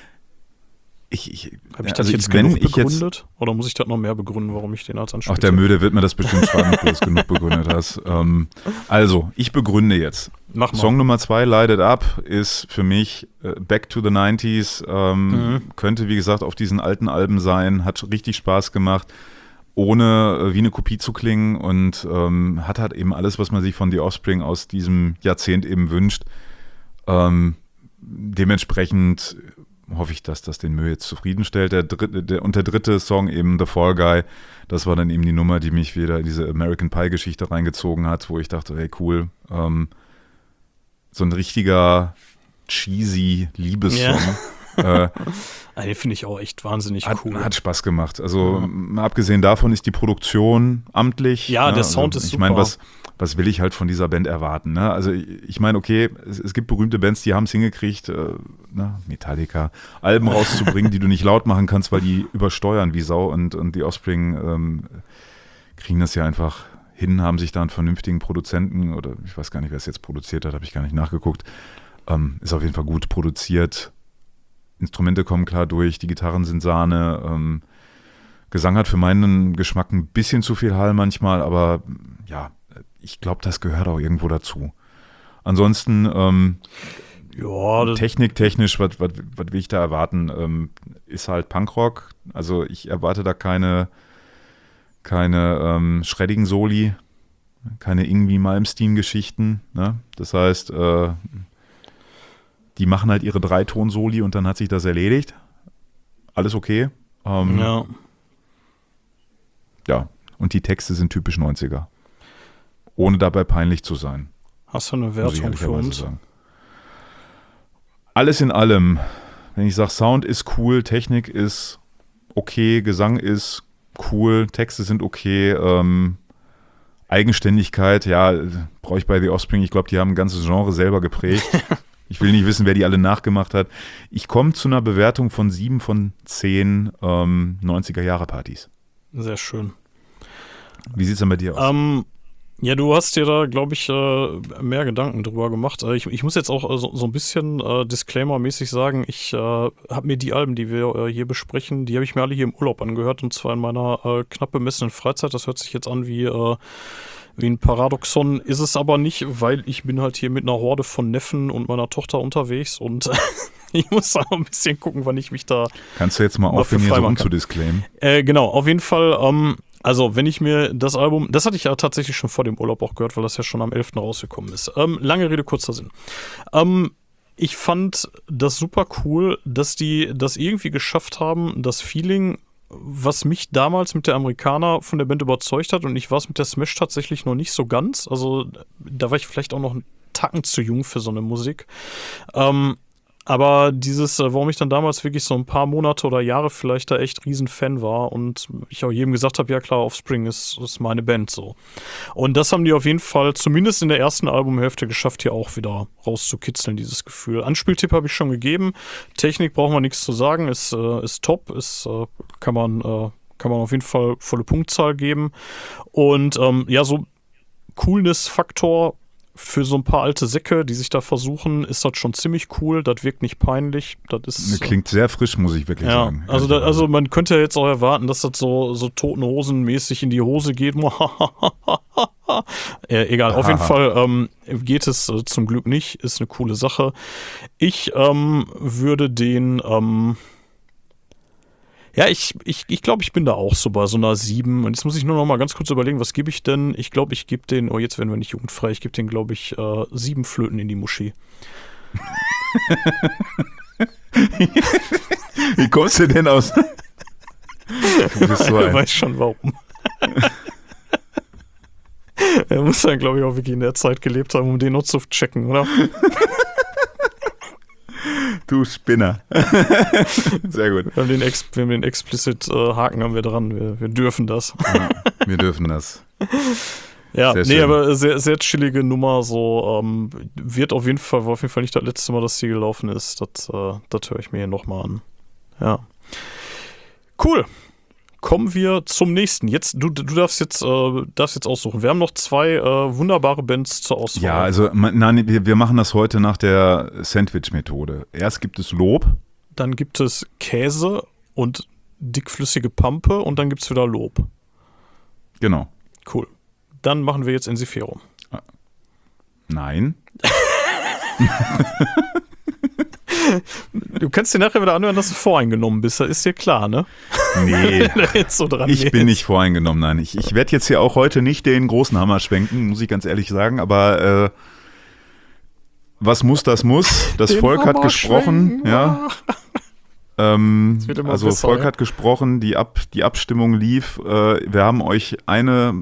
habe ich das jetzt genug begründet? Oder muss ich das noch mehr begründen, warum ich den als Anspiel? Ach, der Müde wird mir das bestimmt schreiben, wenn du das genug begründet hast. Also, ich begründe jetzt. Mach mal. Song Nummer 2, Light It Up, ist für mich Back to the 90s. Könnte, wie gesagt, auf diesen alten Alben sein. Hat richtig Spaß gemacht, ohne wie eine Kopie zu klingen. Und hat halt eben alles, was man sich von The Offspring aus diesem Jahrzehnt eben wünscht. Dementsprechend hoffe ich, dass das den Müll jetzt zufriedenstellt. Der dritte Song eben The Fall Guy, das war dann eben die Nummer, die mich wieder in diese American Pie Geschichte reingezogen hat, wo ich dachte, hey cool, so ein richtiger cheesy Liebessong. Den finde ich auch echt wahnsinnig cool. Hat Spaß gemacht. Also abgesehen davon ist die Produktion amtlich. Ja, der Sound ist super. Ich meine, was will ich halt von dieser Band erwarten? Ne? Also ich meine, okay, es gibt berühmte Bands, die haben es hingekriegt, Metallica, Alben rauszubringen, die du nicht laut machen kannst, weil die übersteuern wie Sau und die Offspring kriegen das ja einfach hin, haben sich da einen vernünftigen Produzenten, oder ich weiß gar nicht, wer es jetzt produziert hat, habe ich gar nicht nachgeguckt, ist auf jeden Fall gut produziert. Instrumente kommen klar durch, die Gitarren sind Sahne, Gesang hat für meinen Geschmack ein bisschen zu viel Hall manchmal, aber ja, ich glaube, das gehört auch irgendwo dazu. Ansonsten technisch, was will ich da erwarten, ist halt Punkrock, also ich erwarte da keine schreddigen Soli, keine Yngwie Malmsteen-Geschichten, ne? Das heißt, die machen halt ihre 3-Ton-Soli und dann hat sich das erledigt. Alles okay. Ja, und die Texte sind typisch 90er. Ohne dabei peinlich zu sein. Hast du eine Wertung für uns? alles in allem, wenn ich sage, Sound ist cool, Technik ist okay, Gesang ist cool, Texte sind okay, Eigenständigkeit, ja, brauche ich bei The Offspring, ich glaube, die haben ein ganzes Genre selber geprägt. Ich will nicht wissen, wer die alle nachgemacht hat. Ich komme zu einer Bewertung von 7 von 10 90er-Jahre-Partys. Sehr schön. Wie sieht es denn bei dir aus? Ja, du hast dir da, glaube ich, mehr Gedanken drüber gemacht. Ich muss jetzt auch so ein bisschen Disclaimer-mäßig sagen, ich habe mir die Alben, die wir hier besprechen, die habe ich mir alle hier im Urlaub angehört, und zwar in meiner knapp bemessenen Freizeit. Das hört sich jetzt an wie ein Paradoxon, ist es aber nicht, weil ich bin halt hier mit einer Horde von Neffen und meiner Tochter unterwegs, und ich muss da ein bisschen gucken, wann ich mich da... Kannst du jetzt mal aufhören, hier so umzudisclaimen? Genau, auf jeden Fall... Also, wenn ich mir das Album, das hatte ich ja tatsächlich schon vor dem Urlaub auch gehört, weil das ja schon am 11. rausgekommen ist. Lange Rede, kurzer Sinn. Ich fand das super cool, dass die das irgendwie geschafft haben, das Feeling, was mich damals mit der Amerikaner von der Band überzeugt hat, und ich war es mit der Smash tatsächlich noch nicht so ganz. Also, da war ich vielleicht auch noch einen Tacken zu jung für so eine Musik. Aber warum ich dann damals wirklich so ein paar Monate oder Jahre vielleicht da echt riesen Fan war und ich auch jedem gesagt habe, ja klar, Offspring ist meine Band so. Und das haben die auf jeden Fall zumindest in der ersten Albumhälfte geschafft, hier auch wieder rauszukitzeln, dieses Gefühl. Anspieltipp habe ich schon gegeben. Technik brauchen wir nichts zu sagen, ist top, kann man auf jeden Fall volle Punktzahl geben. Und ja, so Coolness-Faktor für so ein paar alte Säcke, die sich da versuchen, ist das schon ziemlich cool. Das wirkt nicht peinlich. Das klingt sehr frisch, muss ich wirklich sagen. Also man könnte ja jetzt auch erwarten, dass das so Toten Hosen-mäßig in die Hose geht. Egal, auf jeden Fall geht es zum Glück nicht. Ist eine coole Sache. Ich würde den... Ja, ich glaube, ich bin da auch so bei so einer 7. Und jetzt muss ich nur noch mal ganz kurz überlegen, was gebe ich denn? Ich glaube, ich gebe den, jetzt werden wir nicht jugendfrei, ich gebe den, glaube ich, 7 Flöten in die Muschi. Wie kommst du denn aus? Du bist so Ich weiß schon, warum. Er muss dann, glaube ich, auch wirklich in der Zeit gelebt haben, um den noch zu checken, oder? Du Spinner. Sehr gut. Wir haben den explicit Haken haben wir dran. Wir dürfen das. Ja, wir dürfen das. Ja, aber sehr, sehr chillige Nummer. So war auf jeden Fall nicht das letzte Mal, dass sie gelaufen ist. Das höre ich mir hier nochmal an. Ja. Cool. Kommen wir zum nächsten. Jetzt, du darfst jetzt aussuchen. Wir haben noch 2 wunderbare Bands zur Auswahl. Ja, also nein, wir machen das heute nach der Sandwich-Methode. Erst gibt es Lob. Dann gibt es Käse und dickflüssige Pampe und dann gibt es wieder Lob. Genau. Cool. Dann machen wir jetzt Ensiferum. Nein. Du kannst dir nachher wieder anhören, dass du voreingenommen bist. Das ist dir klar, ne? Nee, jetzt so dran ich bin nicht voreingenommen, nein. Ich werde jetzt hier auch heute nicht den großen Hammer schwenken, muss ich ganz ehrlich sagen. Aber was muss, das muss. Das Volk hat gesprochen. Ja. Also besser, Volk hat gesprochen, die Abstimmung lief. Wir haben euch eine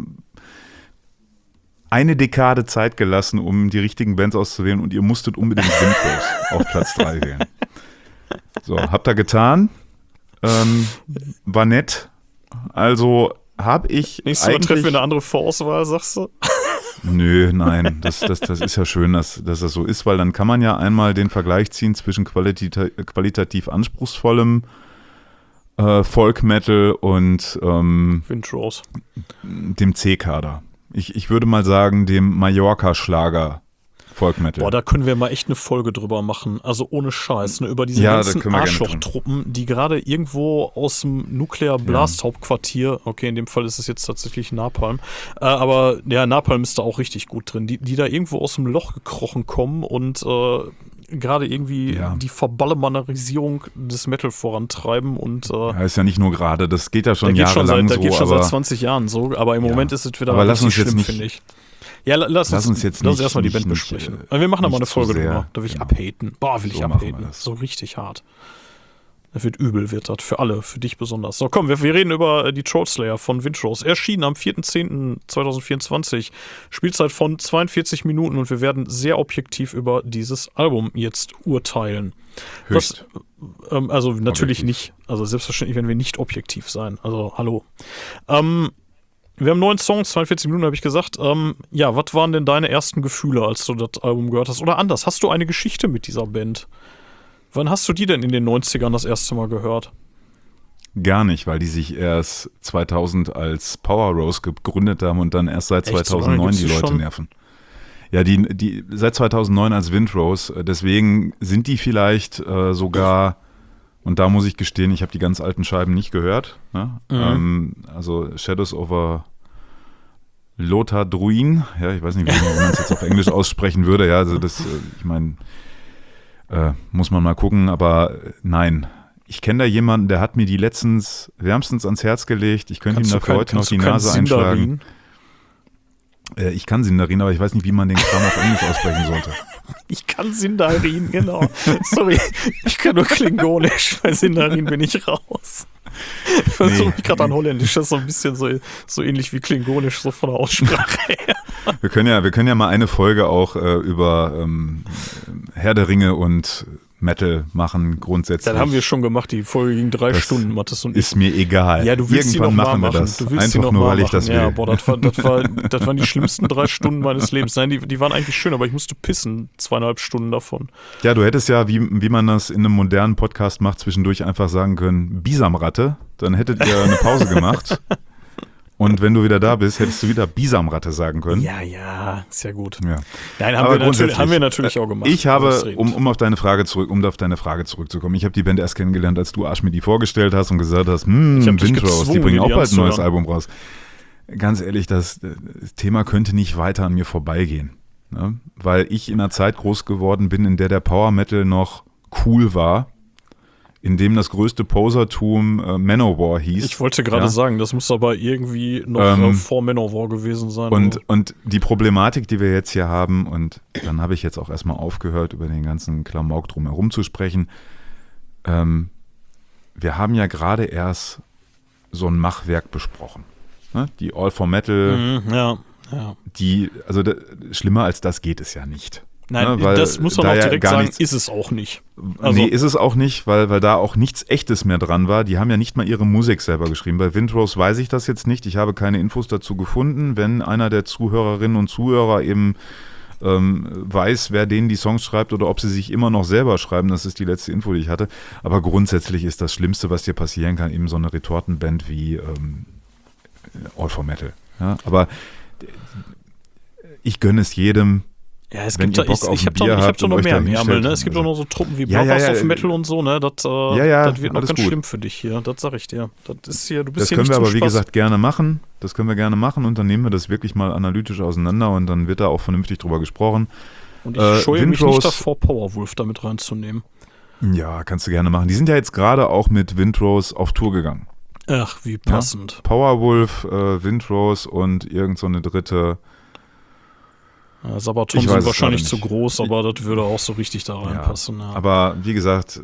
Dekade Zeit gelassen, um die richtigen Bands auszuwählen, und ihr musstet unbedingt Windrose auf Platz 3 wählen. So, habt ihr getan. War nett. Also habe ich nächstes Mal treffen wir eine andere Vorauswahl, sagst du? Nö, nein, das ist ja schön, dass das so ist, weil dann kann man ja einmal den Vergleich ziehen zwischen qualitativ anspruchsvollem Folk-Metal und Windrose. Dem C-Kader. Ich würde mal sagen, dem Mallorca-Schlager Folk-Metal. Boah, da können wir mal echt eine Folge drüber machen. Also ohne Scheiß, ne? Über diese ganzen Arschlochtruppen, die gerade irgendwo aus dem Nuclear Blast Hauptquartier, okay, in dem Fall ist es jetzt tatsächlich Napalm, aber ja, Napalm ist da auch richtig gut drin, die da irgendwo aus dem Loch gekrochen kommen und gerade irgendwie die Verballermannerisierung des Metal vorantreiben und ist ja nicht nur gerade, das geht ja schon jahrelang so. Das geht schon seit 20 Jahren so, aber im Moment ist es wieder richtig schlimm, finde ich. Ja, lass uns erstmal die Band besprechen. Wir machen da mal eine Folge drüber. Da will ich abhaten. Boah, will ich abhaten. So richtig hart. Das wird übel, wird das. Für alle, für dich besonders. So, komm, wir reden über die Trollslayer von Windrose. Erschienen am 4.10.2024. Spielzeit von 42 Minuten und wir werden sehr objektiv über dieses Album jetzt urteilen. Höchst. Also natürlich objektiv. nicht. Also selbstverständlich werden wir nicht objektiv sein. Also hallo. Wir haben 9 Songs, 42 Minuten, habe ich gesagt. Ja, was waren denn deine ersten Gefühle, als du das Album gehört hast? Oder anders, hast du eine Geschichte mit dieser Band? Wann hast du die denn in den 90ern das erste Mal gehört? Gar nicht, weil die sich erst 2000 als Power Rose gegründet haben und dann erst seit 2009 die Leute nerven. Ja, die seit 2009 als Windrose, deswegen sind die vielleicht sogar, und da muss ich gestehen, ich habe die ganz alten Scheiben nicht gehört, ne? Also Shadows over Lothar Druin, ja, ich weiß nicht, wie man es jetzt auf Englisch aussprechen würde, ja, also das, ich meine, muss man mal gucken, aber nein. Ich kenne da jemanden, der hat mir die letztens wärmstens ans Herz gelegt. Ich könnte ihm dafür heute noch die Nase einschlagen. Ich kann Sindarin, aber ich weiß nicht, wie man den Kram auf Englisch aussprechen sollte. Ich kann Sindarin, genau. Sorry, ich kann nur Klingonisch. Bei Sindarin bin ich raus. Ich versuche mich gerade an Holländisch. Das ist so ein bisschen so ähnlich wie Klingonisch, so von der Aussprache her. Wir können ja mal eine Folge auch über Herr der Ringe und Metal machen, grundsätzlich. Das haben wir schon gemacht, die Folge ging 3 Stunden, Mathis und ich. Ist mir egal. Ja, du willst Irgendwann die noch machen wir machen. das. Du willst Einfach die noch nur, mal weil ich machen. das will. Ja, boah, das waren die schlimmsten 3 Stunden meines Lebens. Nein, die waren eigentlich schön, aber ich musste pissen, 2,5 Stunden davon. Ja, du hättest ja, wie man das in einem modernen Podcast macht, zwischendurch einfach sagen können, Bisamratte, dann hättet ihr eine Pause gemacht. Und wenn du wieder da bist, hättest du wieder Bisamratte sagen können. Ja, ist ja gut. Ja. Nein, haben wir natürlich auch gemacht. Ich habe, um auf deine Frage zurückzukommen, ich habe die Band erst kennengelernt, als du Arsch mir die vorgestellt hast und gesagt hast, Windrose, die bringen auch bald ein neues Album raus. Ganz ehrlich, das Thema könnte nicht weiter an mir vorbeigehen. Ne? Weil ich in einer Zeit groß geworden bin, in der Power Metal noch cool war, in dem das größte Posertum Manowar hieß. Ich wollte gerade sagen, das muss aber irgendwie noch vor Manowar gewesen sein. Und die Problematik, die wir jetzt hier haben, und dann habe ich jetzt auch erstmal aufgehört, über den ganzen Klamauk drumherum zu sprechen. Wir haben ja gerade erst so ein Machwerk besprochen. Ne? Die All for Metal, ja. Schlimmer als das geht es ja nicht. Nein, ne, weil das muss man auch direkt sagen, ist es auch nicht. Also, nee, ist es auch nicht, weil da auch nichts Echtes mehr dran war. Die haben ja nicht mal ihre Musik selber geschrieben. Bei Windrose weiß ich das jetzt nicht. Ich habe keine Infos dazu gefunden. Wenn einer der Zuhörerinnen und Zuhörer eben weiß, wer denen die Songs schreibt oder ob sie sich immer noch selber schreiben, das ist die letzte Info, die ich hatte. Aber grundsätzlich ist das Schlimmste, was dir passieren kann, eben so eine Retortenband wie All for Metal. Ja? Aber ich gönne es jedem. Ja, es gibt ich hab doch noch mehr im Ärmel, ne? Es gibt doch noch so Truppen wie Brothers of Metal und so, ne? Das wird noch ganz schlimm für dich hier, das sag ich dir. Das ist hier, du bist das können wir aber, wie gesagt, gerne machen. Das können wir gerne machen und dann nehmen wir das wirklich mal analytisch auseinander und dann wird da auch vernünftig drüber gesprochen. Und ich scheue mich nicht davor, Powerwolf damit reinzunehmen. Ja, kannst du gerne machen. Die sind ja jetzt gerade auch mit Windrose auf Tour gegangen. Ach, wie passend. Ja? Powerwolf, Windrose und irgend so eine dritte. Ja, Sabaton sind wahrscheinlich zu groß, aber das würde auch so richtig da reinpassen. Ja. Aber wie gesagt,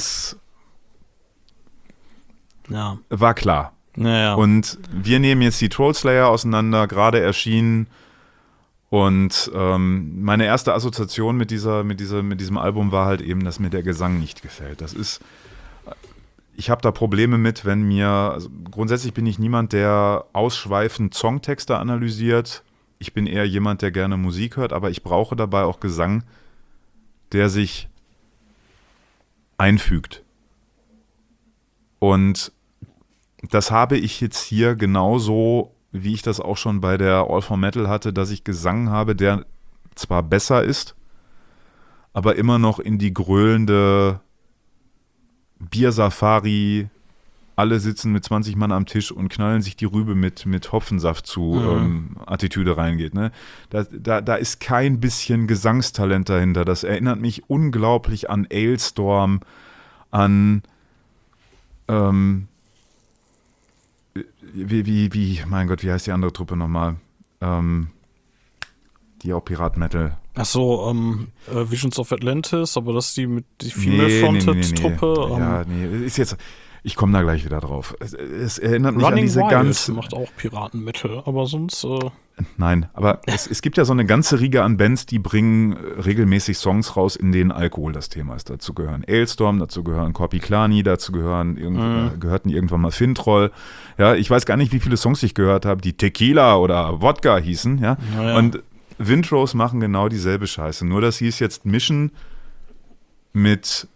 war klar. Ja. Und wir nehmen jetzt die Trollslayer auseinander, gerade erschienen. Und meine erste Assoziation mit diesem Album war halt eben, dass mir der Gesang nicht gefällt. Ich habe da Probleme mit, grundsätzlich bin ich niemand, der ausschweifend Songtexte analysiert. Ich bin eher jemand, der gerne Musik hört, aber ich brauche dabei auch Gesang, der sich einfügt. Und das habe ich jetzt hier genauso, wie ich das auch schon bei der All for Metal hatte, dass ich Gesang habe, der zwar besser ist, aber immer noch in die gröhlende Biersafari, alle sitzen mit 20 Mann am Tisch und knallen sich die Rübe mit Hopfensaft zu Attitüde reingeht. Ne? Da ist kein bisschen Gesangstalent dahinter. Das erinnert mich unglaublich an Alestorm, an mein Gott, wie heißt die andere Truppe nochmal? Die auch Pirat-Metal Achso, Visions of Atlantis, aber das ist die Female-Fronted-Truppe. Ja, ist jetzt, ich komme da gleich wieder drauf. Es erinnert mich Running an diese Wild ganze... macht auch Piraten-Metal, aber sonst... Nein, aber es gibt ja so eine ganze Riege an Bands, die bringen regelmäßig Songs raus, in denen Alkohol das Thema ist. Dazu gehören Alestorm, dazu gehören Korpiklani, dazu gehörten irgendwann mal Fintroll. Ja, ich weiß gar nicht, wie viele Songs ich gehört habe, die Tequila oder Wodka hießen. Ja? Ja. Und Windrose machen genau dieselbe Scheiße. Nur, dass sie es jetzt mischen mit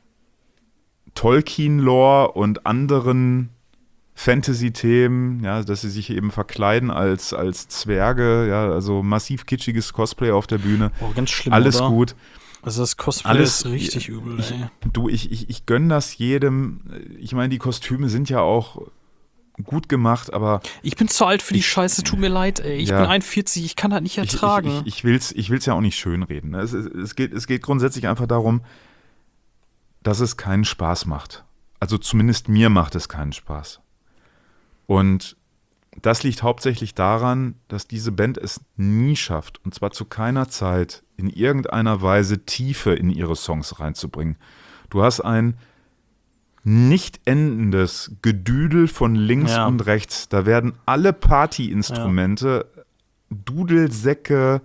Tolkien-Lore und anderen Fantasy-Themen, ja, dass sie sich eben verkleiden als Zwerge, ja, also massiv kitschiges Cosplay auf der Bühne. Oh, ganz schlimm, alles oder? gut. Also das Cosplay ist richtig übel, ey. Ich gönne das jedem. Ich meine, die Kostüme sind ja auch gut gemacht, aber... Ich bin zu alt für die Scheiße, tut mir leid, ey. Ich bin 41, ich kann das nicht ertragen. Ich will's ja auch nicht schönreden. Es geht grundsätzlich einfach darum, dass es keinen Spaß macht. Also zumindest mir macht es keinen Spaß. Und das liegt hauptsächlich daran, dass diese Band es nie schafft, und zwar zu keiner Zeit, in irgendeiner Weise Tiefe in ihre Songs reinzubringen. Du hast ein nicht endendes Gedüdel von links und rechts. Da werden alle Partyinstrumente, Dudelsäcke,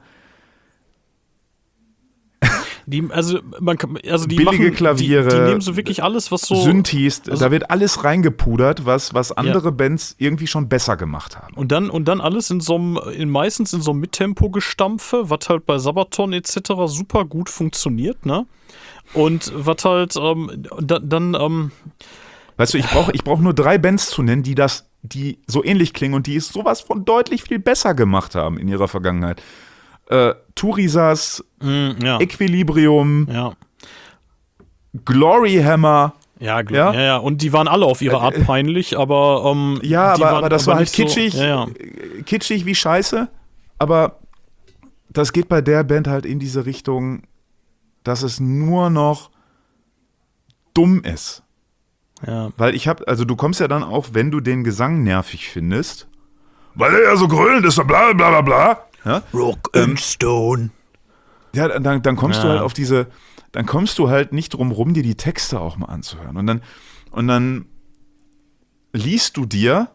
die billige Klaviere, die nehmen so wirklich alles, was so... Synthes, da wird alles reingepudert, was andere Bands irgendwie schon besser gemacht haben. Und dann alles meistens in so einem Mittempo-Gestampfe, was halt bei Sabaton etc. super gut funktioniert, ne? Und was halt weißt du, ich brauch nur 3 Bands zu nennen, die so ähnlich klingen und die es sowas von deutlich viel besser gemacht haben in ihrer Vergangenheit. Turisas, Equilibrium, Gloryhammer. Ja, und die waren alle auf ihre Art peinlich, aber aber das war halt kitschig, so, kitschig wie Scheiße, aber das geht bei der Band halt in diese Richtung, dass es nur noch dumm ist. Ja. Weil du kommst ja dann auch, wenn du den Gesang nervig findest, weil er ja so grölend ist, bla bla bla bla. Ja? Rock and Stone. Ja, dann kommst du halt auf dann kommst du halt nicht drum rum, dir die Texte auch mal anzuhören. Und dann liest du dir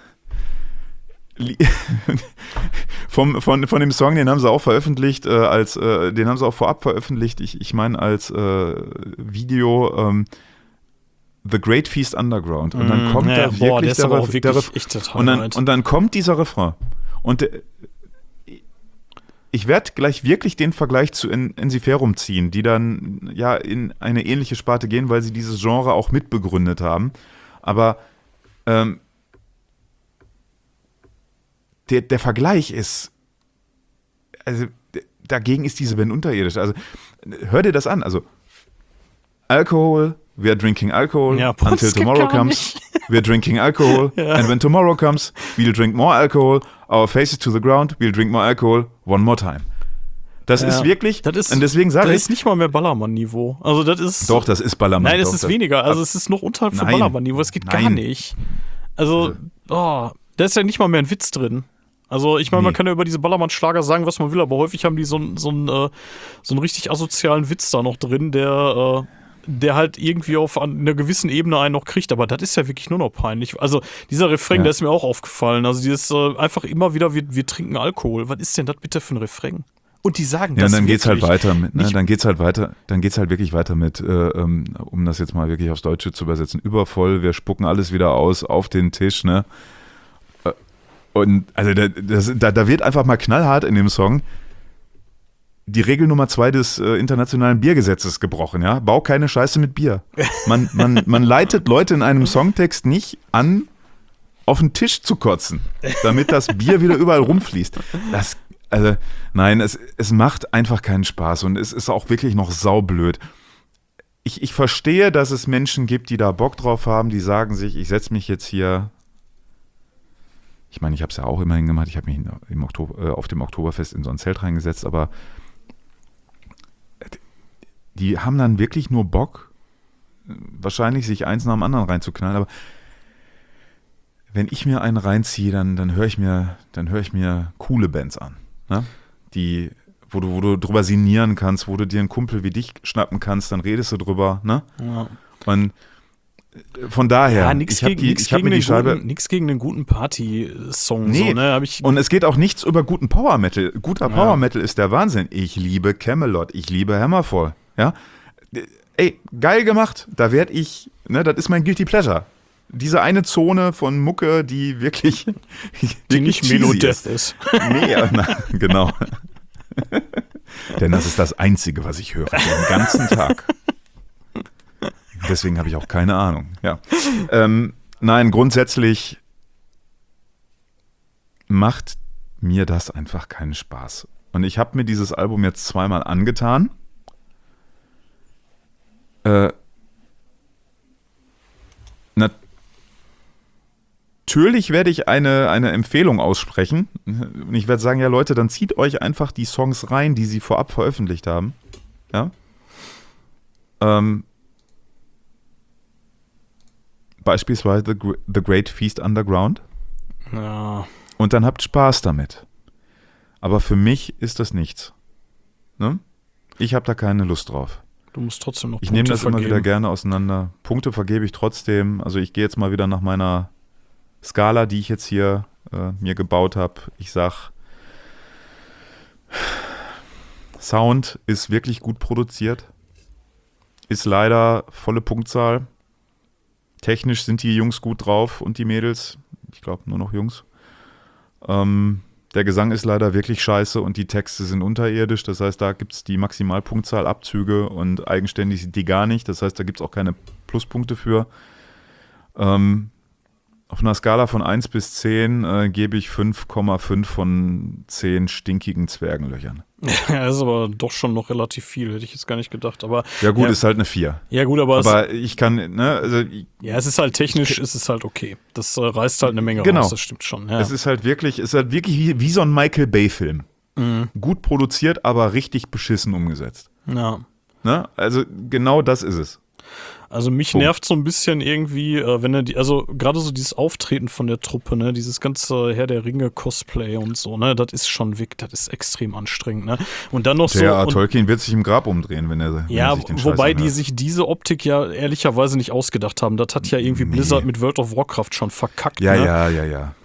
von dem Song, den haben sie auch veröffentlicht, den haben sie auch vorab veröffentlicht, ich meine als Video, The Great Feast Underground. Und dann kommt da wirklich der Refrain. Und dann kommt dieser Refrain. Und ich werde gleich wirklich den Vergleich zu Ensiferum ziehen, die dann ja in eine ähnliche Sparte gehen, weil sie dieses Genre auch mitbegründet haben. Aber der Vergleich ist, also dagegen ist diese Band unterirdisch. Also hör dir das an. Also Alcohol, we are drinking alcohol until tomorrow comes. We are drinking alcohol and when tomorrow comes, we'll drink more alcohol. Our faces to the ground, we'll drink more alcohol one more time. Das ist wirklich, und deswegen sage ich... Das ist nicht mal mehr Ballermann-Niveau. Also das ist... Doch, das ist Ballermann. Nein, es ist weniger. Also es ist noch unterhalb von Ballermann-Niveau. Es geht gar nicht. Also, da ist ja nicht mal mehr ein Witz drin. Also ich meine, man kann ja über diese Ballermann-Schlager sagen, was man will, aber häufig haben die so einen richtig asozialen Witz da noch drin, der halt irgendwie auf einer gewissen Ebene einen noch kriegt, aber das ist ja wirklich nur noch peinlich. Also dieser Refrain, der ist mir auch aufgefallen. Also dieses einfach immer wieder, wir trinken Alkohol. Was ist denn das bitte für ein Refrain? Und die sagen das und dann geht's halt wirklich. weiter mit, ne? Dann geht's halt wirklich weiter mit, um das jetzt mal wirklich aufs Deutsche zu übersetzen, übervoll, wir spucken alles wieder aus auf den Tisch, ne? Und also da wird einfach mal knallhart in dem Song die Regel Nummer 2 des internationalen Biergesetzes gebrochen, ja? Bau keine Scheiße mit Bier. Man leitet Leute in einem Songtext nicht an, auf den Tisch zu kotzen, damit das Bier wieder überall rumfließt. Es macht einfach keinen Spaß und es ist auch wirklich noch saublöd. Ich verstehe, dass es Menschen gibt, die da Bock drauf haben, die sagen sich, ich setze mich jetzt hier. Ich meine, ich habe es ja auch immerhin gemacht, ich habe mich auf dem Oktoberfest in so ein Zelt reingesetzt, aber die haben dann wirklich nur Bock, wahrscheinlich sich eins nach dem anderen reinzuknallen, aber wenn ich mir einen reinziehe, dann höre ich mir coole Bands an, ne? wo du drüber sinnieren kannst, wo du dir einen Kumpel wie dich schnappen kannst, dann redest du drüber, ne? Ja. Und von daher, nichts gegen einen guten Party-Song. Nee, so, ne? Und es geht auch nichts über guten Power Metal. Guter Power Metal ist der Wahnsinn. Ich liebe Camelot, ich liebe Hammerfall. Ja? Ey, geil gemacht. Da werde ich, ne, das ist mein Guilty Pleasure. Diese eine Zone von Mucke, die wirklich die nicht Melodeath ist. Nee, genau. Denn das ist das Einzige, was ich höre den ganzen Tag. Deswegen habe ich auch keine Ahnung. Ja. Nein, grundsätzlich macht mir das einfach keinen Spaß. Und ich habe mir dieses Album jetzt zweimal angetan. Natürlich werde ich eine Empfehlung aussprechen. Und ich werde sagen, ja Leute, dann zieht euch einfach die Songs rein, die sie vorab veröffentlicht haben. Ja. Beispielsweise The Great Feast Underground. Ja. Und dann habt Spaß damit. Aber für mich ist das nichts. Ne? Ich habe da keine Lust drauf. Du musst trotzdem noch Punkte vergeben. Ich nehme das immer wieder gerne auseinander. Punkte vergebe ich trotzdem. Also ich gehe jetzt mal wieder nach meiner Skala, die ich jetzt hier mir gebaut habe. Ich sag, Sound ist wirklich gut produziert. Ist leider volle Punktzahl. Technisch sind die Jungs gut drauf und die Mädels. Ich glaube nur noch Jungs. Der Gesang ist leider wirklich scheiße und die Texte sind unterirdisch. Das heißt, da gibt es die Maximalpunktzahl Abzüge und eigenständig sind die gar nicht. Das heißt, da gibt es auch keine Pluspunkte für. Auf einer Skala von 1 bis 10 gebe ich 5,5 von 10 stinkigen Zwergenlöchern. Ja, ist aber doch schon noch relativ viel, hätte ich jetzt gar nicht gedacht. Aber ja gut, ist halt eine 4. Ja gut, aber ich kann, ne, also ja, es ist halt technisch, ist es halt okay. Das reißt halt eine Menge raus, das stimmt schon. Ja. Es ist halt wirklich wie so ein Michael Bay-Film. Mhm. Gut produziert, aber richtig beschissen umgesetzt. Ja. Ne? Also genau das ist es. Also mich nervt so ein bisschen irgendwie, wenn er also gerade so dieses Auftreten von der Truppe, ne, dieses ganze Herr der Ringe Cosplay und so, ne, das ist schon das ist extrem anstrengend, ne. Und dann noch der Tolkien wird sich im Grab umdrehen, wenn er sich den Scheiß wobei die sich diese Optik ja ehrlicherweise nicht ausgedacht haben. Das hat ja irgendwie Blizzard mit World of Warcraft schon verkackt. Ja, ne? Ja.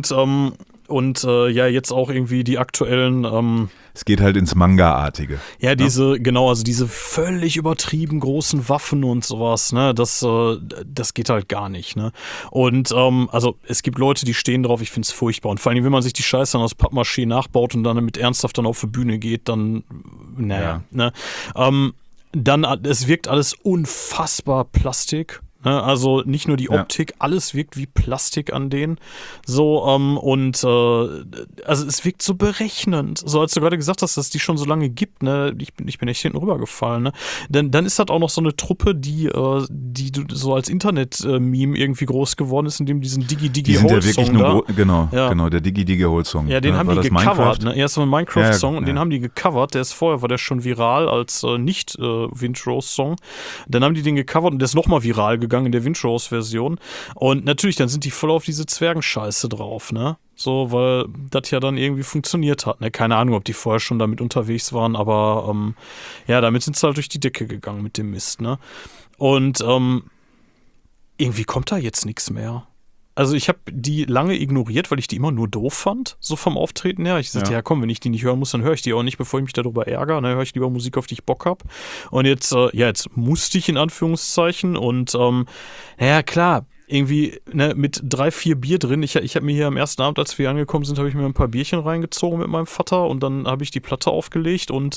Und jetzt auch irgendwie die aktuellen es geht halt ins Manga-artige. Ja, diese völlig übertrieben großen Waffen und sowas, ne, das geht halt gar nicht, ne. Und also es gibt Leute, die stehen drauf, ich find's furchtbar. Und vor allem, wenn man sich die Scheiße dann aus Pappmaché nachbaut und dann damit ernsthaft dann auf die Bühne geht, dann, naja, ne. Dann, es wirkt alles unfassbar Plastik. Also nicht nur die Optik, alles wirkt wie Plastik an denen. So, also es wirkt so berechnend. So, als du gerade gesagt hast, dass es die schon so lange gibt, ne, ich bin echt hinten rübergefallen, ne. Dann ist das auch noch so eine Truppe, die so als Internet-Meme irgendwie groß geworden ist, in dem diesen Digi-Digi-Hole-Song. Die sind ja wirklich genau, der Digi-Digi-Hole-Song. Ja, den haben die gecovert, ne. Erst so ein Minecraft-Song und den haben die gecovert. War der schon viral als Nicht-Windrose-Song. Dann haben die den gecovert und der ist nochmal viral gegangen in der Windrose-Version. Und natürlich, dann sind die voll auf diese Zwergenscheiße drauf, ne? So, weil das ja dann irgendwie funktioniert hat, ne? Keine Ahnung, ob die vorher schon damit unterwegs waren, aber damit sind sie halt durch die Decke gegangen mit dem Mist, ne? Und irgendwie kommt da jetzt nichts mehr. Also ich habe die lange ignoriert, weil ich die immer nur doof fand, so vom Auftreten her. Ich sagte, ja komm, wenn ich die nicht hören muss, dann höre ich die auch nicht, bevor ich mich darüber ärgere. Dann höre ich lieber Musik, auf die ich Bock habe. Und jetzt musste ich in Anführungszeichen und klar, irgendwie mit 3, 4 Bier drin. Ich habe mir hier am ersten Abend, als wir angekommen sind, habe ich mir ein paar Bierchen reingezogen mit meinem Vater und dann habe ich die Platte aufgelegt und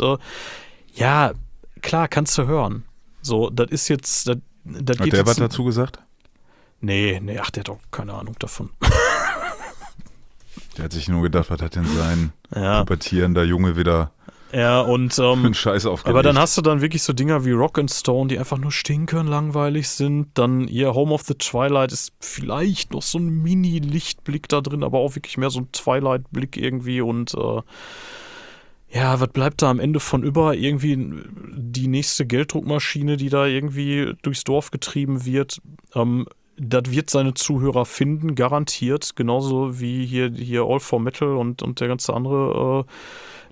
klar, kannst du hören. So, das ist jetzt, das geht Hat der was dazu gesagt? Nee, ach, der hat auch keine Ahnung davon. Der hat sich nur gedacht, was hat denn sein pubertierender Junge wieder und einen Scheiß aufgelegt. Aber dann hast du dann wirklich so Dinger wie Rock and Stone, die einfach nur stinkern langweilig sind. Dann ihr Home of the Twilight ist vielleicht noch so ein Mini-Lichtblick da drin, aber auch wirklich mehr so ein Twilight-Blick irgendwie und was bleibt da am Ende von über? Irgendwie die nächste Gelddruckmaschine, die da irgendwie durchs Dorf getrieben wird. Das wird seine Zuhörer finden, garantiert. Genauso wie hier All for Metal und der ganze andere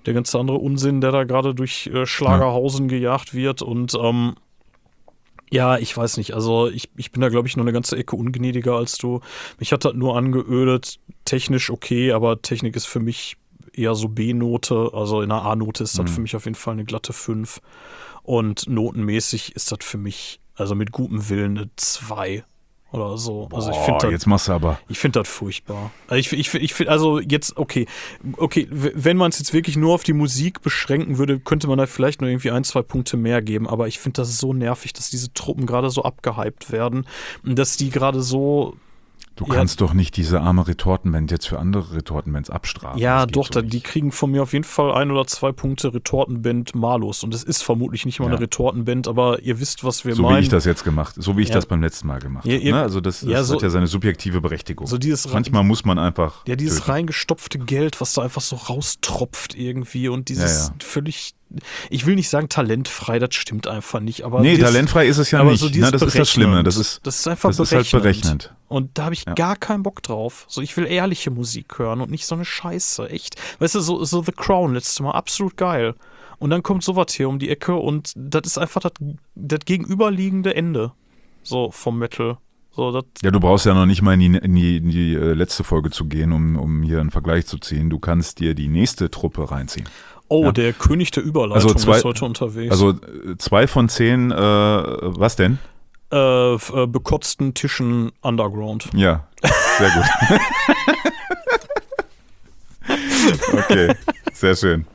der ganze andere Unsinn, der da gerade durch Schlagerhausen gejagt wird und ja, ich weiß nicht, also ich bin da, glaube ich, noch eine ganze Ecke ungnädiger als du. Mich hat das nur angeödet, technisch okay, aber Technik ist für mich eher so B-Note, also in einer A-Note ist das für mich auf jeden Fall eine glatte 5 und notenmäßig ist das für mich, also mit gutem Willen eine 2 oder so. Also ich finde das, jetzt machst du aber. Ich finde das furchtbar. Also ich finde, also jetzt, okay, wenn man es jetzt wirklich nur auf die Musik beschränken würde, könnte man da vielleicht nur irgendwie 1, 2 Punkte mehr geben, aber ich finde das so nervig, dass diese Truppen gerade so abgehypt werden und dass die gerade so. Du kannst doch nicht diese arme Retortenband jetzt für andere Retortenbands abstrafen. Ja, doch, die kriegen von mir auf jeden Fall 1 oder 2 Punkte Retortenband malus. Und es ist vermutlich nicht mal eine Retortenband, aber ihr wisst, was wir meinen. So wie ich das jetzt gemacht, so wie ich das beim letzten Mal gemacht habe. Ne? Also das hat ja seine subjektive Berechtigung. So manchmal muss man einfach dieses reingestopfte Geld, was da einfach so raustropft irgendwie und dieses völlig, ich will nicht sagen talentfrei, das stimmt einfach nicht. Aber talentfrei ist es ja nicht. So das ist das Schlimme. Das ist einfach berechnend. Halt berechnend. Und da habe ich gar keinen Bock drauf. So, ich will ehrliche Musik hören und nicht so eine Scheiße, echt. Weißt du, so The Crown letztes Mal, absolut geil. Und dann kommt sowas hier um die Ecke und das ist einfach das gegenüberliegende Ende so vom Metal. So, du brauchst ja noch nicht mal in die letzte Folge zu gehen, um hier einen Vergleich zu ziehen. Du kannst dir die nächste Truppe reinziehen. Oh, der König der Überleitung ist heute unterwegs. Also 2 von 10, was denn? Bekotzten Tischen Underground. Ja, sehr gut. Okay, sehr schön.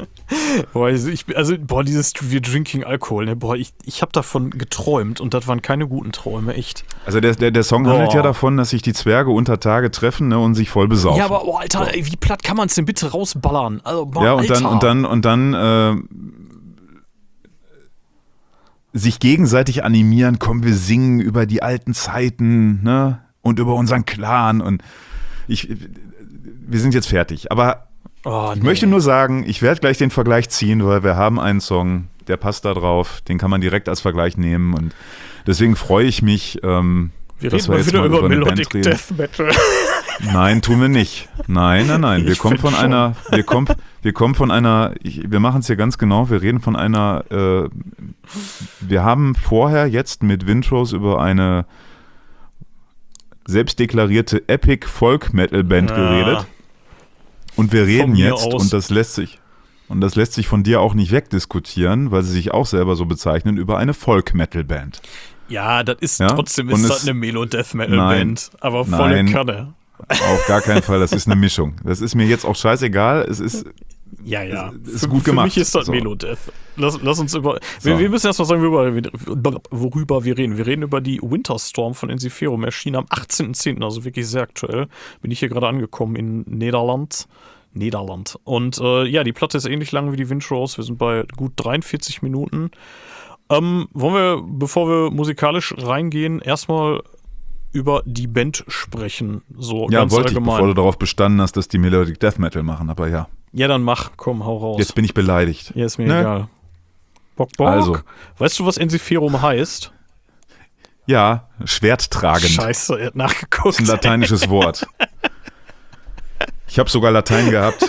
Dieses Wir Drinking Alkohol, ne, ich habe davon geträumt und das waren keine guten Träume, echt. Also der Song handelt ja davon, dass sich die Zwerge unter Tage treffen, ne, und sich voll besaufen. Ja, aber Alter, wie platt kann man es denn bitte rausballern? Also, und dann sich gegenseitig animieren, komm, wir singen über die alten Zeiten, ne, und über unseren Clan und wir sind jetzt fertig, aber ich möchte nur sagen, ich werde gleich den Vergleich ziehen, weil wir haben einen Song, der passt da drauf, den kann man direkt als Vergleich nehmen und deswegen freue ich mich, wir reden mal wieder über Melodic Death Metal. Nein, tun wir nicht. Nein. Wir machen es hier ganz genau, wir reden von einer, wir haben vorher jetzt mit Windrose über eine selbstdeklarierte Epic Folk Metal Band geredet. Und wir reden jetzt, und das lässt sich von dir auch nicht wegdiskutieren, weil sie sich auch selber so bezeichnen, über eine Folk Metal Band. Ja, das ist trotzdem ist das eine Melo Death Metal Band, aber volle Kanne. Auf gar keinen Fall, das ist eine Mischung. Das ist mir jetzt auch scheißegal, es ist ist gut gemacht. Für mich ist das so. Melodeath. Lass uns über. Wir müssen erst mal sagen, worüber wir reden. Wir reden über die Winterstorm von Ensiferum, erschienen am 18.10., also wirklich sehr aktuell. Bin ich hier gerade angekommen in Niederland. Und die Platte ist ähnlich lang wie die Windrose. Wir sind bei gut 43 Minuten. Wollen wir, bevor wir musikalisch reingehen, erstmal über die Band sprechen, so ganz allgemein. Ja, bevor du darauf bestanden hast, dass die Melodic Death Metal machen, aber ja. Ja, dann komm, hau raus. Jetzt bin ich beleidigt. Ja, ist mir egal. Bock. Also. Weißt du, was Ensiferum heißt? Ja, schwerttragend. Scheiße, er hat nachgeguckt. Das ist ein lateinisches Wort. Ich habe sogar Latein gehabt.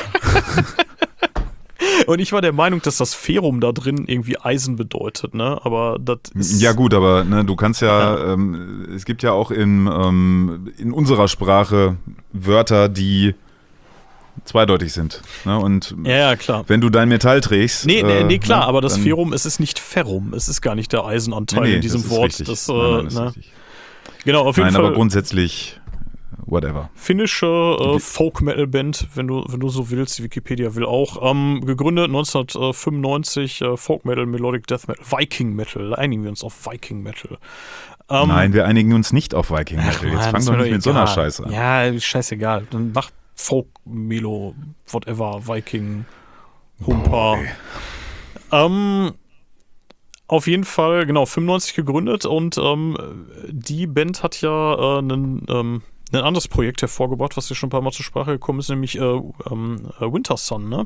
Und ich war der Meinung, dass das Ferum da drin irgendwie Eisen bedeutet, ne? Aber das ist. Ja, gut, aber ne, du kannst es gibt ja auch in unserer Sprache Wörter, die zweideutig sind. Ne? Und ja, klar. Wenn du dein Metall trägst. Nee, klar, aber das Ferum, es ist nicht Ferrum, es ist gar nicht der Eisenanteil in diesem Wort. Richtig. Das ist richtig. Genau, auf jeden Fall. Nein, aber grundsätzlich. Whatever. Finnische Folk-Metal-Band, wenn du so willst, die Wikipedia will auch. Gegründet 1995, Folk-Metal, Melodic Death Metal, Viking Metal. Einigen wir uns auf Viking Metal. Nein, wir einigen uns nicht auf Viking Metal. Jetzt fang doch nicht mit so einer Scheiße an. Ja, scheißegal. Dann mach Folk, Melo, whatever, Viking, Humper. Okay. Auf jeden Fall, genau, 95 gegründet und die Band hat ja ein anderes Projekt hervorgebracht, was hier schon ein paar Mal zur Sprache gekommen ist, nämlich Wintersun, ne?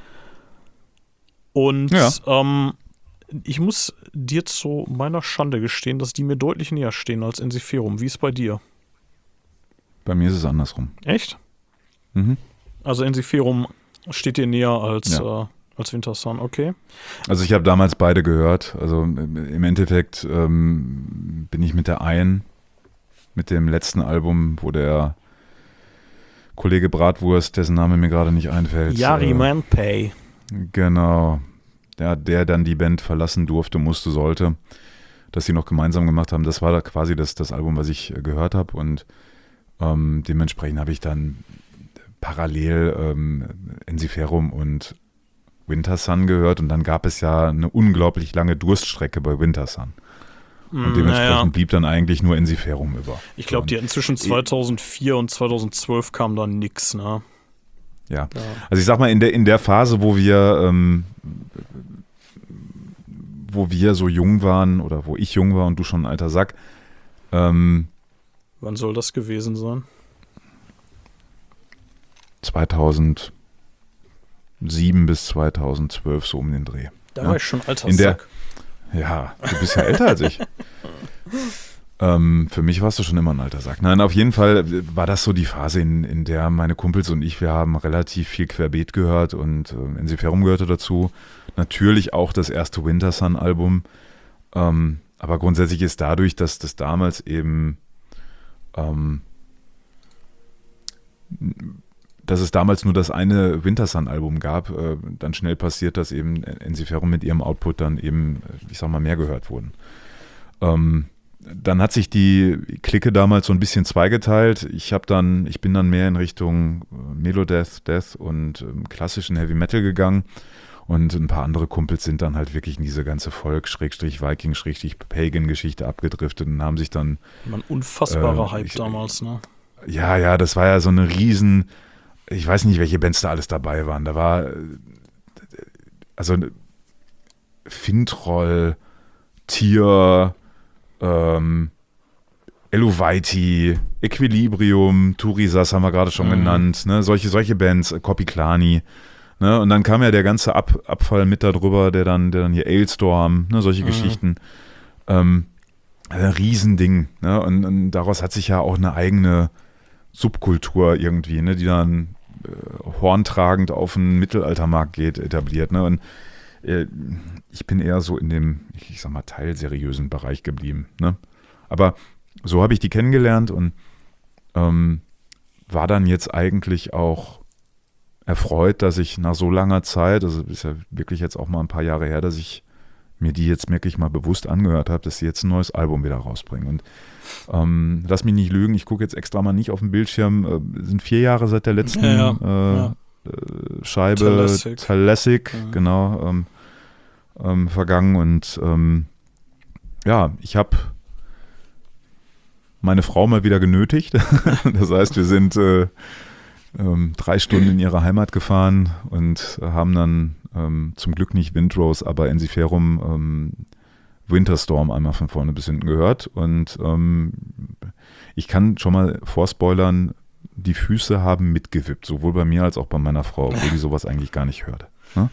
Und ich muss dir zu meiner Schande gestehen, dass die mir deutlich näher stehen als Ensiferum. Wie ist es bei dir? Bei mir ist es andersrum. Echt? Mhm. Also Ensiferum Steht dir näher als Wintersun, okay. Also ich habe damals beide gehört. Also im Endeffekt bin ich mit dem letzten Album, wo der Kollege Bratwurst, dessen Name mir gerade nicht einfällt. Jari Manpay. Genau. Der dann die Band verlassen durfte, sollte. Dass sie noch gemeinsam gemacht haben. Das war da quasi das Album, was ich gehört habe. Und dementsprechend habe ich dann parallel Ensiferum und Wintersun gehört. Und dann gab es ja eine unglaublich lange Durststrecke bei Wintersun. Und dementsprechend blieb dann eigentlich nur Ensiferum über. Ich glaube, die hatten zwischen 2004 und 2012 kam dann nix, ne? Ja. Also ich sag mal, in der Phase, wo wir so jung waren oder wo ich jung war und du schon ein alter Sack. Wann soll das gewesen sein? 2007 bis 2012, so um den Dreh. Da war ich schon alter Sack. Ja, du bist ja älter als ich. Für mich warst du schon immer ein alter Sack. Nein, auf jeden Fall war das so die Phase, in der meine Kumpels und ich, wir haben relativ viel Querbeet gehört und Ensiferum gehörte dazu. Natürlich auch das erste Wintersun-Album. Aber grundsätzlich ist dadurch, dass das damals eben dass es damals nur das eine Wintersun-Album gab, dann schnell passiert, dass eben Ensiferum mit ihrem Output dann eben, ich sag mal, mehr gehört wurden. Dann hat sich die Clique damals so ein bisschen zweigeteilt. Ich bin dann mehr in Richtung Melodeath, Death und klassischen Heavy Metal gegangen. Und ein paar andere Kumpels sind dann halt wirklich in diese ganze Folk-Viking-Pagan-Geschichte abgedriftet und haben sich dann... Ein unfassbarer Hype damals, ne? Ja, das war ja so eine riesen... Ich weiß nicht, welche Bands da alles dabei waren. Da war also Fintroll, Tier, Eluvaiti, Equilibrium, Turisas haben wir gerade schon genannt, ne? Solche Bands, Kopiklani, ne? Und dann kam ja der ganze Abfall mit da drüber, der dann hier Ailstorm, ne? Solche Geschichten. Ein Riesending, ne? Und daraus hat sich ja auch eine eigene Subkultur irgendwie, ne? Die dann horntragend auf den Mittelaltermarkt geht, etabliert, ne? Und ich bin eher so in dem, ich sag mal, teilseriösen Bereich geblieben, ne? Aber so habe ich die kennengelernt und war dann jetzt eigentlich auch erfreut, dass ich nach so langer Zeit, also ist ja wirklich jetzt auch mal ein paar Jahre her, dass ich mir die jetzt wirklich mal bewusst angehört habe, dass sie jetzt ein neues Album wieder rausbringen. Und lass mich nicht lügen, ich gucke jetzt extra mal nicht auf den Bildschirm, sind 4 Jahre seit der letzten Scheibe, Thalassic, genau, vergangen. Und ich habe meine Frau mal wieder genötigt. Das heißt, wir sind 3 Stunden in ihre Heimat gefahren und haben dann zum Glück nicht Windrose, aber Ensiferum Winterstorm einmal von vorne bis hinten gehört. Und ich kann schon mal vorspoilern, die Füße haben mitgewippt, sowohl bei mir als auch bei meiner Frau, obwohl die sowas eigentlich gar nicht hört. Ne?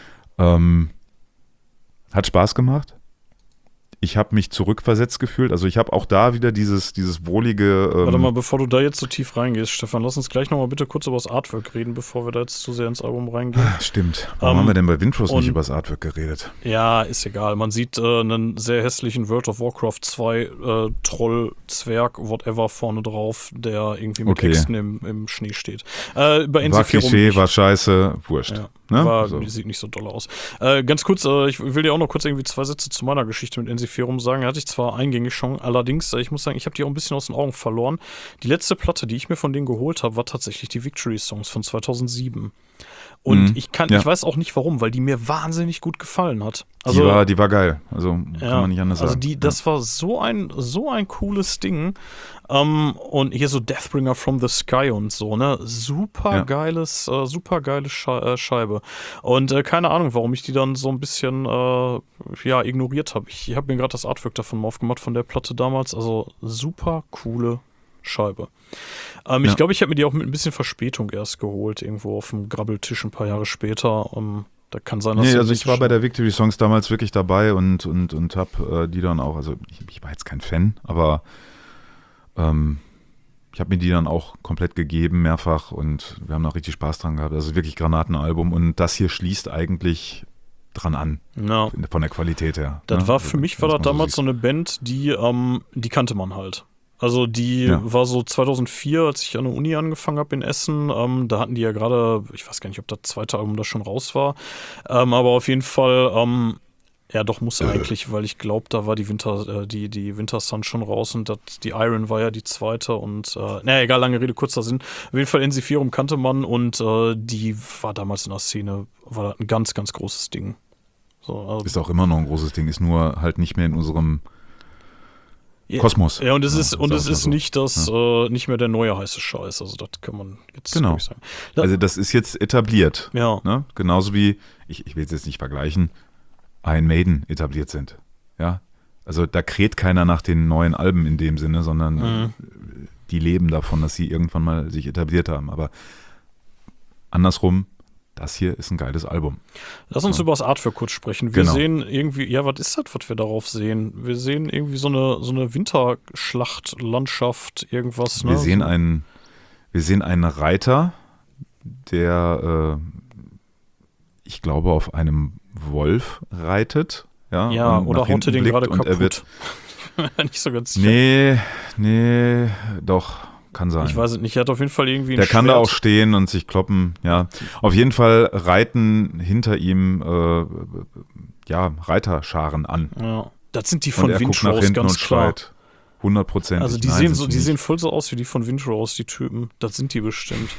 Hat Spaß gemacht. Ich habe mich zurückversetzt gefühlt. Also ich habe auch da wieder dieses wohlige... Warte mal, bevor du da jetzt so tief reingehst, Stefan, lass uns gleich nochmal bitte kurz über das Artwork reden, bevor wir da jetzt zu sehr ins Album reingehen. Stimmt. Warum haben wir denn bei Windrose nicht über das Artwork geredet? Ja, ist egal. Man sieht einen sehr hässlichen World of Warcraft 2 Troll, Zwerg, whatever vorne drauf, der irgendwie mit Äxten im Schnee steht. War Klischee, war scheiße, wurscht. Ja. Ne? Sieht nicht so doll aus. Ganz kurz, ich will dir auch noch kurz irgendwie 2 Sätze zu meiner Geschichte mit Ensiferum sagen. Hatte ich zwar eingängig schon, allerdings, ich muss sagen, ich habe die auch ein bisschen aus den Augen verloren. Die letzte Platte, die ich mir von denen geholt habe, war tatsächlich die Victory Songs von 2007. Und ich weiß auch nicht warum, weil die mir wahnsinnig gut gefallen hat. Also, die war geil. Also kann man nicht anders sagen. Also das war so ein cooles Ding. Und hier so Deathbringer from the Sky und so, ne? Super geile Scheibe. Und keine Ahnung, warum ich die dann so ein bisschen ignoriert habe. Ich habe mir gerade das Artwork davon mal aufgemacht von der Platte damals. Also super coole Scheibe. Ich glaube, ich habe mir die auch mit ein bisschen Verspätung erst geholt, irgendwo auf dem Grabbeltisch ein paar Jahre später. Da kann sein, dass also ich war bei der Victory Songs damals wirklich dabei und habe die dann auch, also ich war jetzt kein Fan, aber ich habe mir die dann auch komplett gegeben, mehrfach, und wir haben auch richtig Spaß dran gehabt. Also wirklich Granatenalbum, und das hier schließt eigentlich dran an, von der Qualität her. Das war für mich, war das damals so eine Band, die kannte man halt. Also die war so 2004, als ich an der Uni angefangen habe in Essen, da hatten die ja gerade, ich weiß gar nicht, ob das zweite Album da schon raus war, aber auf jeden Fall, ja doch, muss eigentlich, weil ich glaube, da war die Winter Sun schon raus und die Iron war ja die zweite und, naja, egal, lange Rede, kurzer Sinn. Auf jeden Fall Ensiferum kannte man und die war damals in der Szene, war ein ganz, ganz großes Ding. So, also ist auch immer noch ein großes Ding, ist nur halt nicht mehr in unserem Kosmos. Ja, und es ist nicht nicht mehr der neue heiße Scheiß. Also das kann man jetzt sagen. Also das ist jetzt etabliert. Ja. Ne? Genauso wie, ich will es jetzt nicht vergleichen, Iron Maiden etabliert sind. Ja. Also da kräht keiner nach den neuen Alben in dem Sinne, sondern die leben davon, dass sie irgendwann mal sich etabliert haben. Aber andersrum, das hier ist ein geiles Album. Lass uns über das Artwork kurz sprechen. Wir sehen irgendwie, ja, was ist das, was wir darauf sehen? Wir sehen irgendwie so eine Winterschlachtlandschaft, irgendwas. Ne? Wir sehen einen Reiter, der, ich glaube, auf einem Wolf reitet. Ja, oder haut er den gerade kaputt? Er wird nicht so ganz sicher. Nee, doch. Kann sein. Ich weiß es nicht, er hat auf jeden Fall irgendwie Der kann da auch stehen und sich kloppen, ja. Auf jeden Fall reiten hinter ihm Reiterscharen an. Ja. Das sind die von Windrose, ganz klar. Schreit. 100%. Also die sehen voll so aus wie die von Windrose, die Typen. Das sind die bestimmt.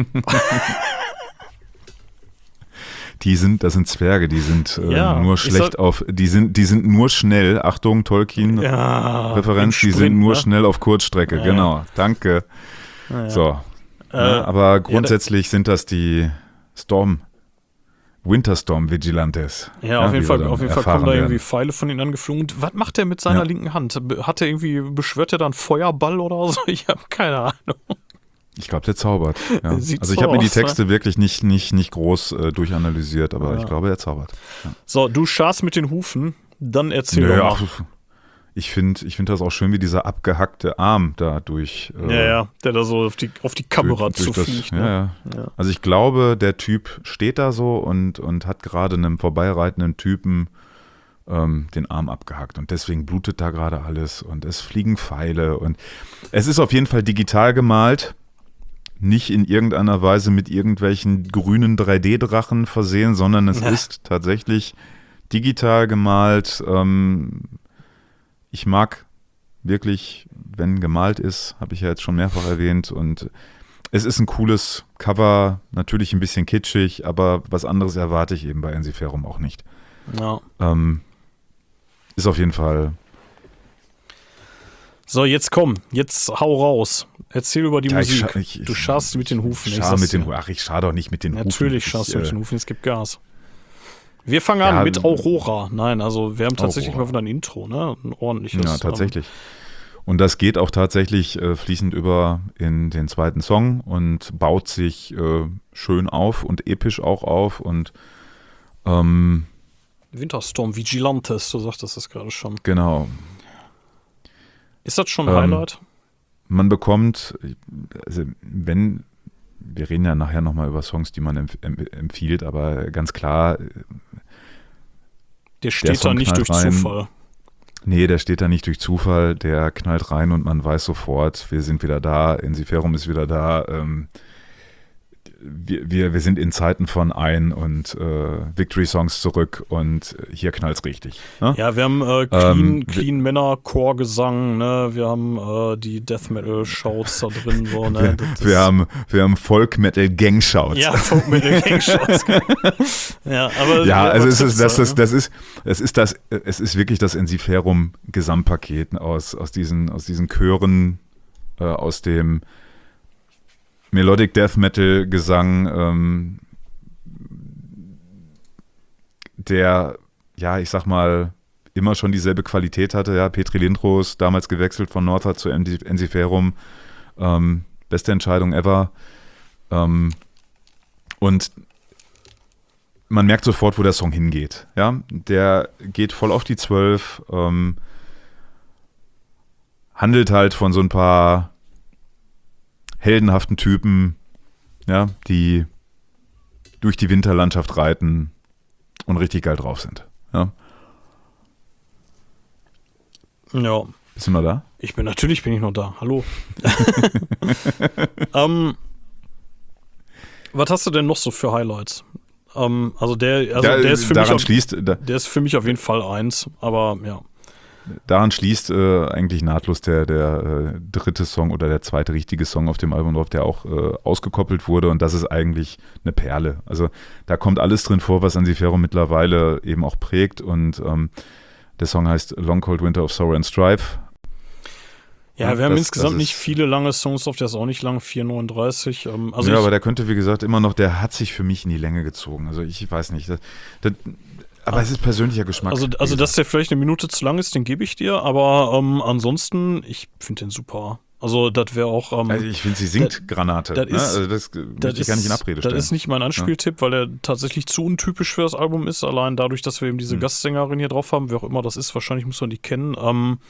Das sind Zwerge, die sind nur schlecht die sind nur schnell, Achtung, Tolkien-Referenz, die sind nur schnell auf Kurzstrecke, genau, danke. So, aber grundsätzlich sind das die Winterstorm Vigilantes. Ja, auf jeden Fall kommen da irgendwie Pfeile von ihnen angeflogen. Und was macht er mit seiner linken Hand? Beschwört er da einen Feuerball oder so? Ich habe keine Ahnung. Ich glaube, der zaubert. Ja. Also ich habe mir die Texte wirklich nicht groß durchanalysiert, aber ich glaube, er zaubert. Ja. So, du scharst mit den Hufen, dann erzähl doch mal. Ich find das auch schön, wie dieser abgehackte Arm da durch... der da so auf die Kamera zufliegt. Ja. Also ich glaube, der Typ steht da so und hat gerade einem vorbeireitenden Typen den Arm abgehackt und deswegen blutet da gerade alles und es fliegen Pfeile und es ist auf jeden Fall digital gemalt. Nicht in irgendeiner Weise mit irgendwelchen grünen 3D-Drachen versehen, sondern es ist tatsächlich digital gemalt. Ich mag wirklich, wenn gemalt ist, habe ich ja jetzt schon mehrfach erwähnt. Und es ist ein cooles Cover, natürlich ein bisschen kitschig, aber was anderes erwarte ich eben bei Ensiferum auch nicht. Ja. Ist auf jeden Fall... So, jetzt hau raus. Erzähl über die Musik. Du scharst mit den Hufen. Ich schar doch nicht mit den Hufen. Natürlich scharst du mit den Hufen, es gibt Gas. Wir fangen an mit Aurora. Nein, also wir haben tatsächlich mal wieder ein Intro, ne? Ein ordentliches. Ja, tatsächlich. Und das geht auch tatsächlich fließend über in den zweiten Song und baut sich schön auf und episch auch auf. Und Winterstorm Vigilantes, du sagtest das gerade schon. Genau. Ist das schon ein Highlight? Man bekommt, also wir reden ja nachher nochmal über Songs, die man empfiehlt, aber ganz klar, der steht da nicht durch Zufall. Nee, der steht da nicht durch Zufall, der knallt rein und man weiß sofort, wir sind wieder da, Ensiferum ist wieder da, wir sind in Zeiten von und Victory-Songs zurück und hier knallt's richtig. Ne? Ja, wir haben clean Männer-Chorgesang, ne? Wir haben die Death-Metal-Shouts da drin. So, ne? wir haben Folk-Metal-Gang-Shouts. Ja, Folk-Metal-Gang-Shouts. Es ist wirklich das Ensiferum-Gesamtpaket aus diesen Chören, aus dem Melodic Death Metal Gesang, der, ja, ich sag mal, immer schon dieselbe Qualität hatte. Ja, Petri Lindros, damals gewechselt von Northa zu Ensiferum. Beste Entscheidung ever. Und man merkt sofort, wo der Song hingeht. Ja, der geht voll auf die 12, handelt halt von so ein paar heldenhaften Typen, ja, die durch die Winterlandschaft reiten und richtig geil drauf sind. Ja. Ja. Bist du noch da? Natürlich bin ich noch da. Hallo. Was hast du denn noch so für Highlights? Der ist für mich auf jeden Fall eins, aber ja. Daran schließt eigentlich nahtlos der dritte Song oder der zweite richtige Song auf dem Album drauf, der auch ausgekoppelt wurde, und das ist eigentlich eine Perle. Also da kommt alles drin vor, was Anzi-Fero mittlerweile eben auch prägt, und der Song heißt Long Cold Winter of Sorrow and Strife. Ja, wir haben insgesamt nicht viele lange Songs drauf, der ist auch nicht lang, 4,39. Aber der könnte, wie gesagt, immer noch, der hat sich für mich in die Länge gezogen. Also ich weiß nicht, aber es ist persönlicher Geschmack. Also dass der vielleicht eine Minute zu lang ist, den gebe ich dir, aber ansonsten, ich finde den super. Also das wäre auch... also ich finde, sie singt Granate. Das möchte ich gar nicht in Abrede stellen. Das ist nicht mein Anspieltipp, weil er tatsächlich zu untypisch für das Album ist, allein dadurch, dass wir eben diese Gastsängerin hier drauf haben, wer auch immer das ist, wahrscheinlich muss man die kennen.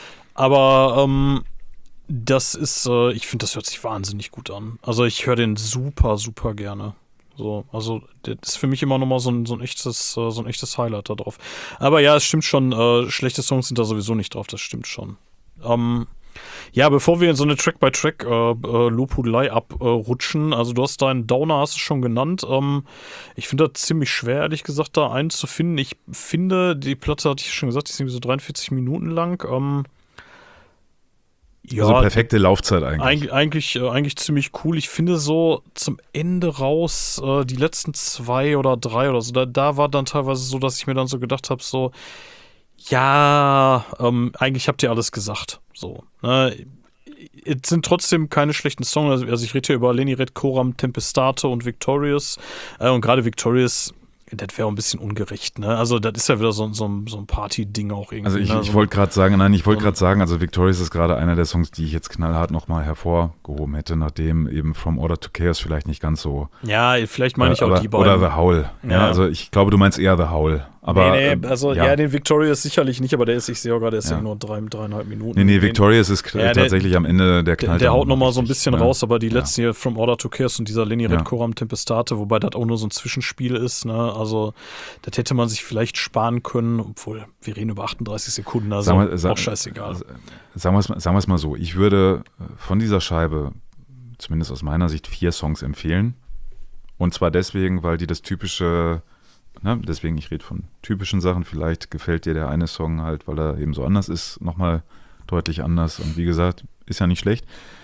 Das ist, ich finde, das hört sich wahnsinnig gut an. Also ich höre den super, super gerne. So, also das ist für mich immer nochmal so ein echtes Highlight da drauf. Aber ja, es stimmt schon, schlechte Songs sind da sowieso nicht drauf, das stimmt schon. Ja, bevor wir in so eine Track-by-Track Lobhudelei abrutschen, also du hast deinen Downer, hast du schon genannt. Ich finde das ziemlich schwer, ehrlich gesagt, da einen zu finden. Ich finde, die Platte, hatte ich schon gesagt, die ist irgendwie so 43 Minuten lang. Ja, also perfekte Laufzeit eigentlich. Eigentlich ziemlich cool. Ich finde so zum Ende raus, die letzten 2 oder 3 oder so, da war dann teilweise so, dass ich mir dann so gedacht habe, so, ja, eigentlich habt ihr alles gesagt. So, ne? Es sind trotzdem keine schlechten Songs. Also ich rede hier über Leni Red Coram, Tempestate und Victorious. Und gerade Victorious, das wäre auch ein bisschen ungerecht, ne? Also das ist ja wieder so ein Party-Ding auch irgendwie. Also ich wollte gerade sagen, also Victorious ist gerade einer der Songs, die ich jetzt knallhart nochmal hervorgehoben hätte, nachdem eben From Order to Chaos vielleicht nicht ganz so... Ja, vielleicht meine ich auch die beiden. Oder The Howl. Ja, also ich glaube, du meinst eher The Howl. Aber, den Victorious sicherlich nicht, aber der ist, ich sehe auch gerade, der ist ja nur 3,5 Minuten. Nee, Victorious ist tatsächlich am Ende der Knall. Der haut nochmal so ein bisschen raus, aber die letzten hier, From Order to Chaos und dieser Leni Red Coram Tempestate, wobei das auch nur so ein Zwischenspiel ist, ne? Also das hätte man sich vielleicht sparen können, obwohl wir reden über 38 Sekunden, also auch scheißegal. Sagen wir es mal so, ich würde von dieser Scheibe, zumindest aus meiner Sicht, 4 Songs empfehlen. Und zwar deswegen, weil die das typische... deswegen, ich rede von typischen Sachen. Vielleicht gefällt dir der eine Song halt, weil er eben so anders ist, nochmal deutlich anders. Und wie gesagt, ist ja nicht schlecht.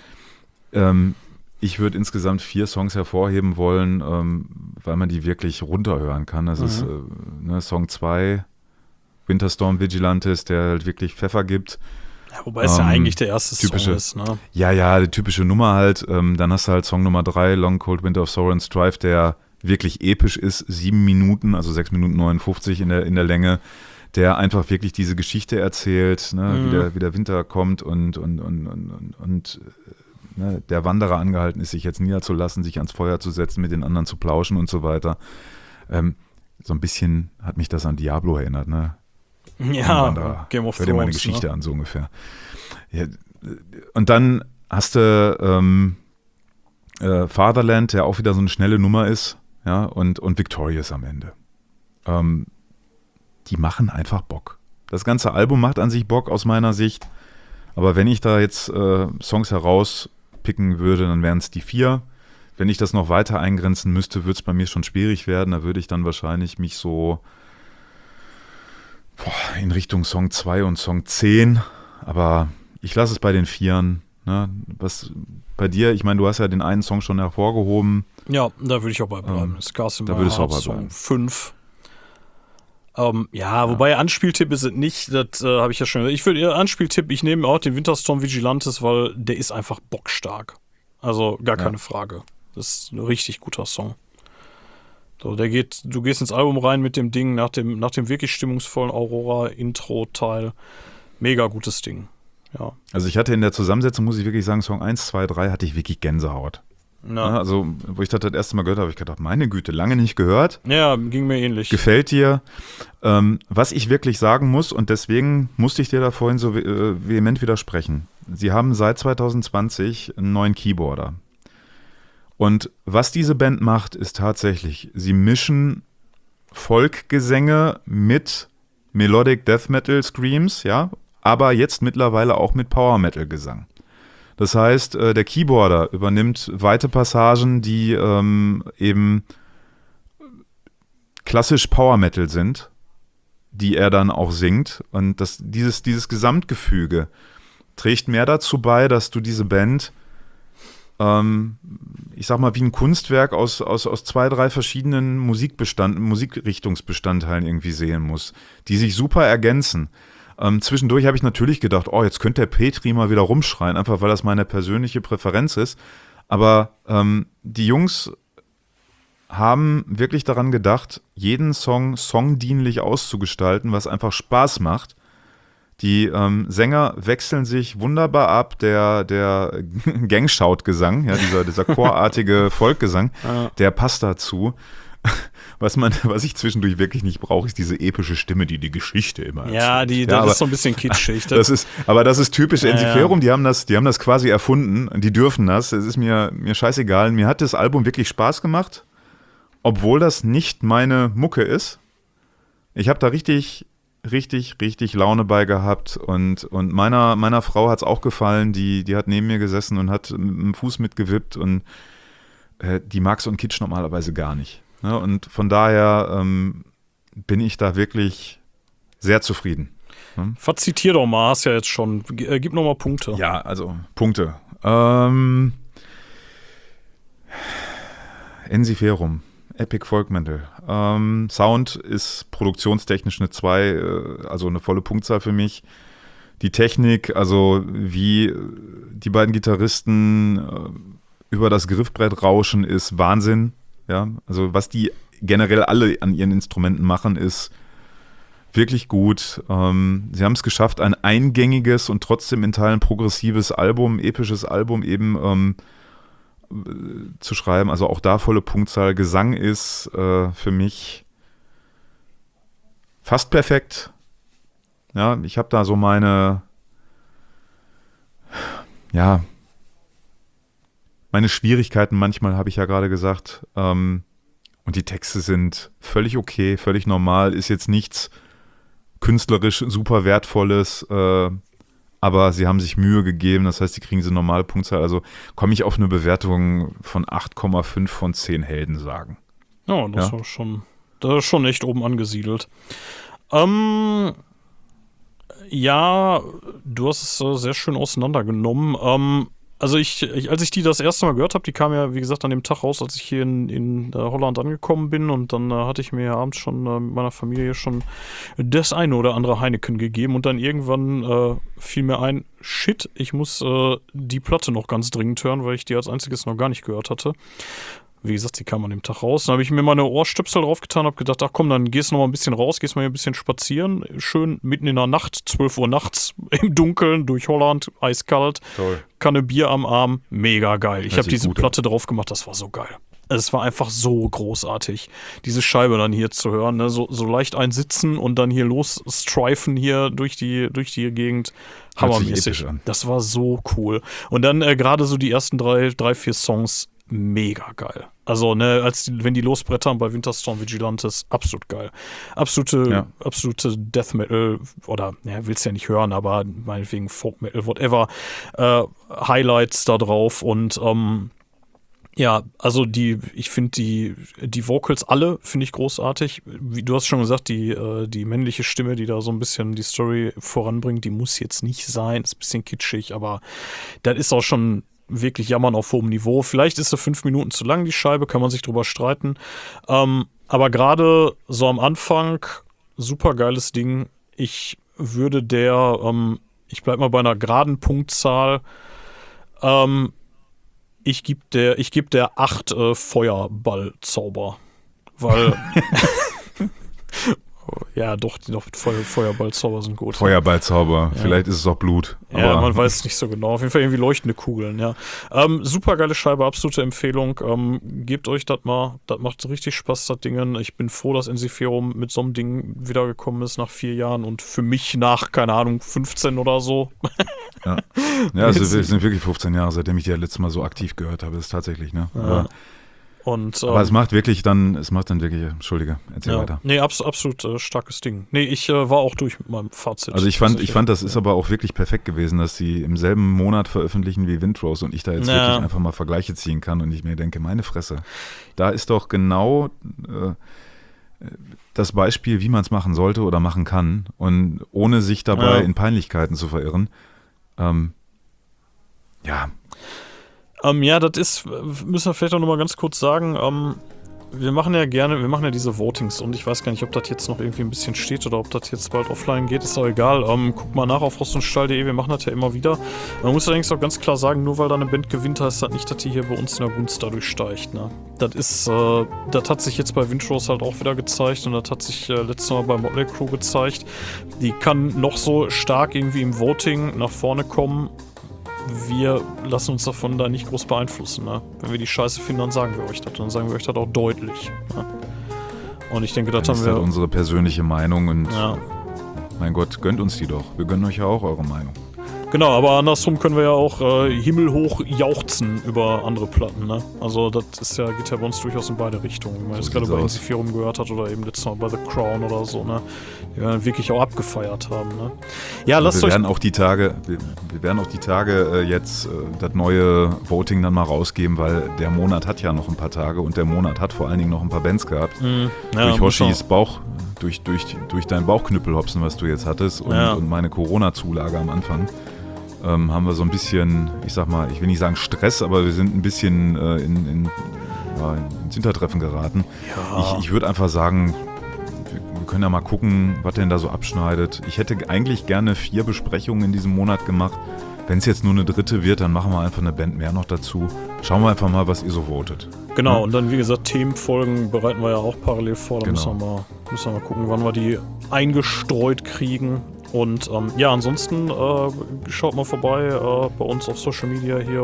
Ich würde insgesamt 4 Songs hervorheben wollen, weil man die wirklich runterhören kann. Das ist Song 2, Winterstorm Vigilantes, der halt wirklich Pfeffer gibt. Ja, wobei es ja eigentlich der erste Song ist, ne? Ja, die typische Nummer halt. Dann hast du halt Song Nummer 3, Long Cold Winter of Sorrow and Strife, der wirklich episch ist, 7 Minuten, also 6 Minuten 59 in der Länge, der einfach wirklich diese Geschichte erzählt, ne, wie der Winter kommt und ne, der Wanderer angehalten ist, sich jetzt niederzulassen, sich ans Feuer zu setzen, mit den anderen zu plauschen und so weiter. So ein bisschen hat mich das an Diablo erinnert, ne? Ja, Game of Thrones. Hör dir meine Geschichte an, so ungefähr. Ja, und dann hast du Fatherland, der auch wieder so eine schnelle Nummer ist, ja, und Victorious am Ende. Die machen einfach Bock. Das ganze Album macht an sich Bock aus meiner Sicht, aber wenn ich da jetzt Songs herauspicken würde, dann wären es die 4. Wenn ich das noch weiter eingrenzen müsste, würde es bei mir schon schwierig werden. Da würde ich dann wahrscheinlich mich so in Richtung Song 2 und Song 10, aber ich lasse es bei den 4. Ne? Was bei dir, ich meine, du hast ja den einen Song schon hervorgehoben. Ja, da würde ich auch bei bleiben. Scars in My Heart, Song 5. Wobei Anspieltipp ist es nicht, das habe ich ja schon gesagt. Ich würde Anspieltipp, ich nehme auch den Winterstorm Vigilantes, weil der ist einfach bockstark. Also gar keine Frage. Das ist ein richtig guter Song. So, du gehst ins Album rein mit dem Ding nach dem wirklich stimmungsvollen Aurora-Intro-Teil. Mega gutes Ding. Ja. Also ich hatte in der Zusammensetzung, muss ich wirklich sagen, Song 1, 2, 3 hatte ich wirklich Gänsehaut. Ja, also, wo ich das erste Mal gehört habe, habe ich gedacht, meine Güte, lange nicht gehört. Ja, ging mir ähnlich. Gefällt dir. Was ich wirklich sagen muss, und deswegen musste ich dir da vorhin so vehement widersprechen. Sie haben seit 2020 einen neuen Keyboarder. Und was diese Band macht, ist tatsächlich, sie mischen Folkgesänge mit Melodic Death Metal Screams, ja, aber jetzt mittlerweile auch mit Power Metal Gesang. Das heißt, der Keyboarder übernimmt weite Passagen, die eben klassisch Power Metal sind, die er dann auch singt. Und dieses Gesamtgefüge trägt mehr dazu bei, dass du diese Band, ich sag mal, wie ein Kunstwerk aus 2, 3 verschiedenen Musikrichtungsbestandteilen irgendwie sehen musst, die sich super ergänzen. Zwischendurch habe ich natürlich gedacht, oh, jetzt könnte der Petri mal wieder rumschreien, einfach weil das meine persönliche Präferenz ist. Aber die Jungs haben wirklich daran gedacht, jeden Song songdienlich auszugestalten, was einfach Spaß macht. Die Sänger wechseln sich wunderbar ab, der Gangshout-Gesang, ja, dieser chorartige Folkgesang, der passt dazu. Was ich zwischendurch wirklich nicht brauche, ist diese epische Stimme, die Geschichte immer erzählt. Ja, das ist so ein bisschen kitschig. Das ist typisch Ensiferum, die haben das quasi erfunden, die dürfen das, es ist mir scheißegal. Mir hat das Album wirklich Spaß gemacht, obwohl das nicht meine Mucke ist. Ich habe da richtig Laune bei gehabt und meiner Frau hat es auch gefallen, die hat neben mir gesessen und hat mit dem Fuß mitgewippt und die mag so einen Kitsch normalerweise gar nicht. Ne? Und von daher bin ich da wirklich sehr zufrieden. Ne? Verzitier doch mal, hast ja jetzt schon. Gib noch mal Punkte. Ja, also Punkte. Ensiferum. Epic Folk Metal. Sound ist produktionstechnisch eine 2, also eine volle Punktzahl für mich. Die Technik, also wie die beiden Gitarristen über das Griffbrett rauschen, ist Wahnsinn. Ja, also was die generell alle an ihren Instrumenten machen, ist wirklich gut. Sie haben es geschafft, ein eingängiges und trotzdem in Teilen progressives Album, episches Album eben zu schreiben, also auch da volle Punktzahl. Gesang ist für mich fast perfekt. Ja, ich habe da so meine Schwierigkeiten manchmal, habe ich ja gerade gesagt. Und die Texte sind völlig okay, völlig normal, ist jetzt nichts künstlerisch super Wertvolles, aber sie haben sich Mühe gegeben, das heißt, sie kriegen diese normale Punktzahl. Also komme ich auf eine Bewertung von 8,5 von 10 Heldensagen. Ja, das ist schon echt oben angesiedelt. Ja, du hast es sehr schön auseinandergenommen. Also als ich die das erste Mal gehört habe, die kam ja, wie gesagt, an dem Tag raus, als ich hier in Holland angekommen bin, und dann hatte ich mir ja abends schon mit meiner Familie schon das eine oder andere Heineken gegeben, und dann irgendwann fiel mir ein, shit, ich muss die Platte noch ganz dringend hören, weil ich die als einziges noch gar nicht gehört hatte. Wie gesagt, sie kam an dem Tag raus. Dann habe ich mir meine Ohrstöpsel draufgetan, habe gedacht, ach komm, dann gehst du noch mal ein bisschen raus, gehst mal hier ein bisschen spazieren. Schön mitten in der Nacht, 12 Uhr nachts, im Dunkeln, durch Holland, eiskalt. Toll. Kanne Bier am Arm, mega geil. Ich habe diese Platte drauf gemacht, das war so geil. Es war einfach so großartig, diese Scheibe dann hier zu hören, ne? So leicht einsitzen und dann hier losstreifen hier durch die Gegend. Hammermäßig. Das war so cool. Und dann gerade so die ersten 3, 4 Songs, mega geil. Also, ne, wenn die losbrettern bei Winterstorm Vigilantes, absolut geil. Absolute Death Metal, oder, ja, willst ja nicht hören, aber meinetwegen Folk Metal, whatever, Highlights da drauf. Und ja, also ich finde die Vocals alle, finde ich großartig. Wie du hast schon gesagt, die männliche Stimme, die da so ein bisschen die Story voranbringt, die muss jetzt nicht sein, ist ein bisschen kitschig, aber das ist auch schon wirklich Jammern auf hohem Niveau. Vielleicht ist sie 5 Minuten zu lang, die Scheibe, kann man sich drüber streiten. Aber gerade so am Anfang, super geiles Ding. Ich würde ich bleib mal bei einer geraden Punktzahl, ich geb der 8 Feuerballzauber. Weil Ja, doch, die noch mit Feuerballzauber sind gut. Feuerballzauber, vielleicht ist es auch Blut. Ja, man weiß es nicht so genau. Auf jeden Fall irgendwie leuchtende Kugeln, ja. Super geile Scheibe, absolute Empfehlung. Gebt euch das mal. Das macht richtig Spaß, das Ding. Ich bin froh, dass Ensiferum mit so einem Ding wiedergekommen ist nach 4 Jahren und für mich nach, keine Ahnung, 15 oder so. Ja, also es sind wirklich 15 Jahre, seitdem ich die letztes Mal so aktiv gehört habe. Das ist tatsächlich, ne? Ja. Aber es macht dann wirklich, Entschuldige, erzähl weiter. Nee, absolut starkes Ding. Nee, ich war auch durch mit meinem Fazit. Also ich fand, das ist aber auch wirklich perfekt gewesen, dass sie im selben Monat veröffentlichen wie Windrose und ich da jetzt wirklich einfach mal Vergleiche ziehen kann und ich mir denke, meine Fresse, da ist doch genau das Beispiel, wie man es machen sollte oder machen kann und ohne sich dabei in Peinlichkeiten zu verirren. Ja, das ist, müssen wir vielleicht auch nochmal ganz kurz sagen, wir machen ja diese Votings und ich weiß gar nicht, ob das jetzt noch irgendwie ein bisschen steht oder ob das jetzt bald offline geht, ist auch egal. Guck mal nach auf rostundstahl.de, wir machen das ja immer wieder. Man muss allerdings auch ganz klar sagen, nur weil da eine Band gewinnt, heißt das nicht, dass die hier bei uns in der Gunst dadurch steigt. Ne? Das hat sich jetzt bei Windrose halt auch wieder gezeigt und das hat sich letztes Mal bei Motley Crue gezeigt. Die kann noch so stark irgendwie im Voting nach vorne kommen. Wir lassen uns davon da nicht groß beeinflussen. Ne? Wenn wir die Scheiße finden, dann sagen wir euch das. Dann sagen wir euch das auch deutlich. Ne? Und ich denke, das haben wir. Das ist halt unsere persönliche Meinung und mein Gott, gönnt uns die doch. Wir gönnen euch ja auch eure Meinung. Genau, aber andersrum können wir ja auch himmelhoch jauchzen über andere Platten, ne? Also das geht ja bei uns durchaus in beide Richtungen. Wenn man das gerade bei Ensiferum gehört hat oder eben letztes Mal bei The Crown oder so, ne? Die wir wirklich auch abgefeiert haben, ne? Ja, lasst euch... Wir werden auch die Tage jetzt das neue Voting dann mal rausgeben, weil der Monat hat ja noch ein paar Tage und der Monat hat vor allen Dingen noch ein paar Bands gehabt. Durch Hoshis Bauch, durch dein Bauchknüppelhopsen, was du jetzt hattest und meine Corona-Zulage am Anfang. Haben wir so ein bisschen, ich sag mal, ich will nicht sagen Stress, aber wir sind ein bisschen ins Hintertreffen geraten. Ja. Ich würde einfach sagen, wir können ja mal gucken, was denn da so abschneidet. Ich hätte eigentlich gerne 4 Besprechungen in diesem Monat gemacht. Wenn es jetzt nur eine 3. wird, dann machen wir einfach eine Band mehr noch dazu. Schauen wir einfach mal, was ihr so votet. Genau, und dann wie gesagt, Themenfolgen bereiten wir ja auch parallel vor. Da müssen wir mal gucken, wann wir die eingestreut kriegen. Und ansonsten schaut mal vorbei bei uns auf Social Media hier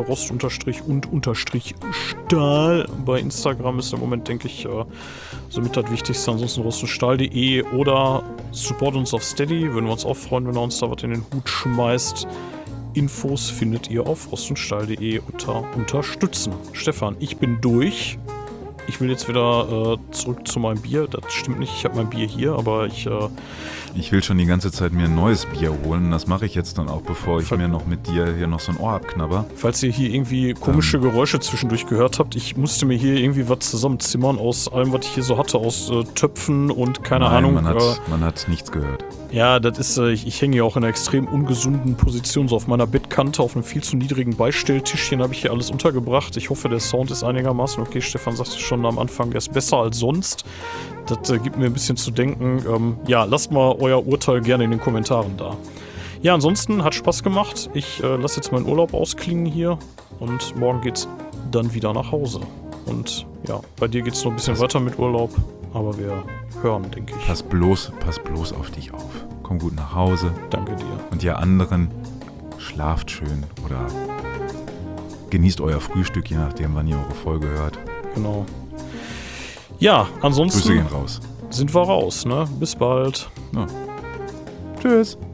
Rost_und_Stahl. Bei Instagram ist im Moment, denke ich, somit das Wichtigste. Ansonsten rostundstahl.de oder support uns auf Steady. Würden wir uns auch freuen, wenn ihr uns da was in den Hut schmeißt. Infos findet ihr auf rostundstahl.de unter Unterstützen. Stefan, ich bin durch. Ich will jetzt wieder zurück zu meinem Bier. Das stimmt nicht, ich habe mein Bier hier, aber ich will schon die ganze Zeit mir ein neues Bier holen. Das mache ich jetzt dann auch, bevor ich mir noch mit dir hier noch so ein Ohr abknabber. Falls ihr hier irgendwie komische Geräusche zwischendurch gehört habt, ich musste mir hier irgendwie was zusammenzimmern aus allem, was ich hier so hatte, aus Töpfen und keine Ahnung. Man hat nichts gehört. Ja, das ist, ich hänge hier auch in einer extrem ungesunden Position, so auf meiner Bettkante, auf einem viel zu niedrigen Beistelltischchen habe ich hier alles untergebracht. Ich hoffe, der Sound ist einigermaßen okay. Stefan sagte schon am Anfang, er ist besser als sonst. Das gibt mir ein bisschen zu denken. Lasst mal euer Urteil gerne in den Kommentaren da. Ja, ansonsten hat Spaß gemacht. Ich lasse jetzt meinen Urlaub ausklingen hier und morgen geht's dann wieder nach Hause. Und ja, bei dir geht's noch ein bisschen weiter mit Urlaub, aber wir hören, denke ich. Pass bloß auf dich auf. Komm gut nach Hause. Danke dir. Und ihr anderen, schlaft schön oder genießt euer Frühstück, je nachdem, wann ihr eure Folge hört. Genau. Ja, ansonsten Grüße gehen raus. Sind wir raus, ne? Bis bald. Ja. Tschüss.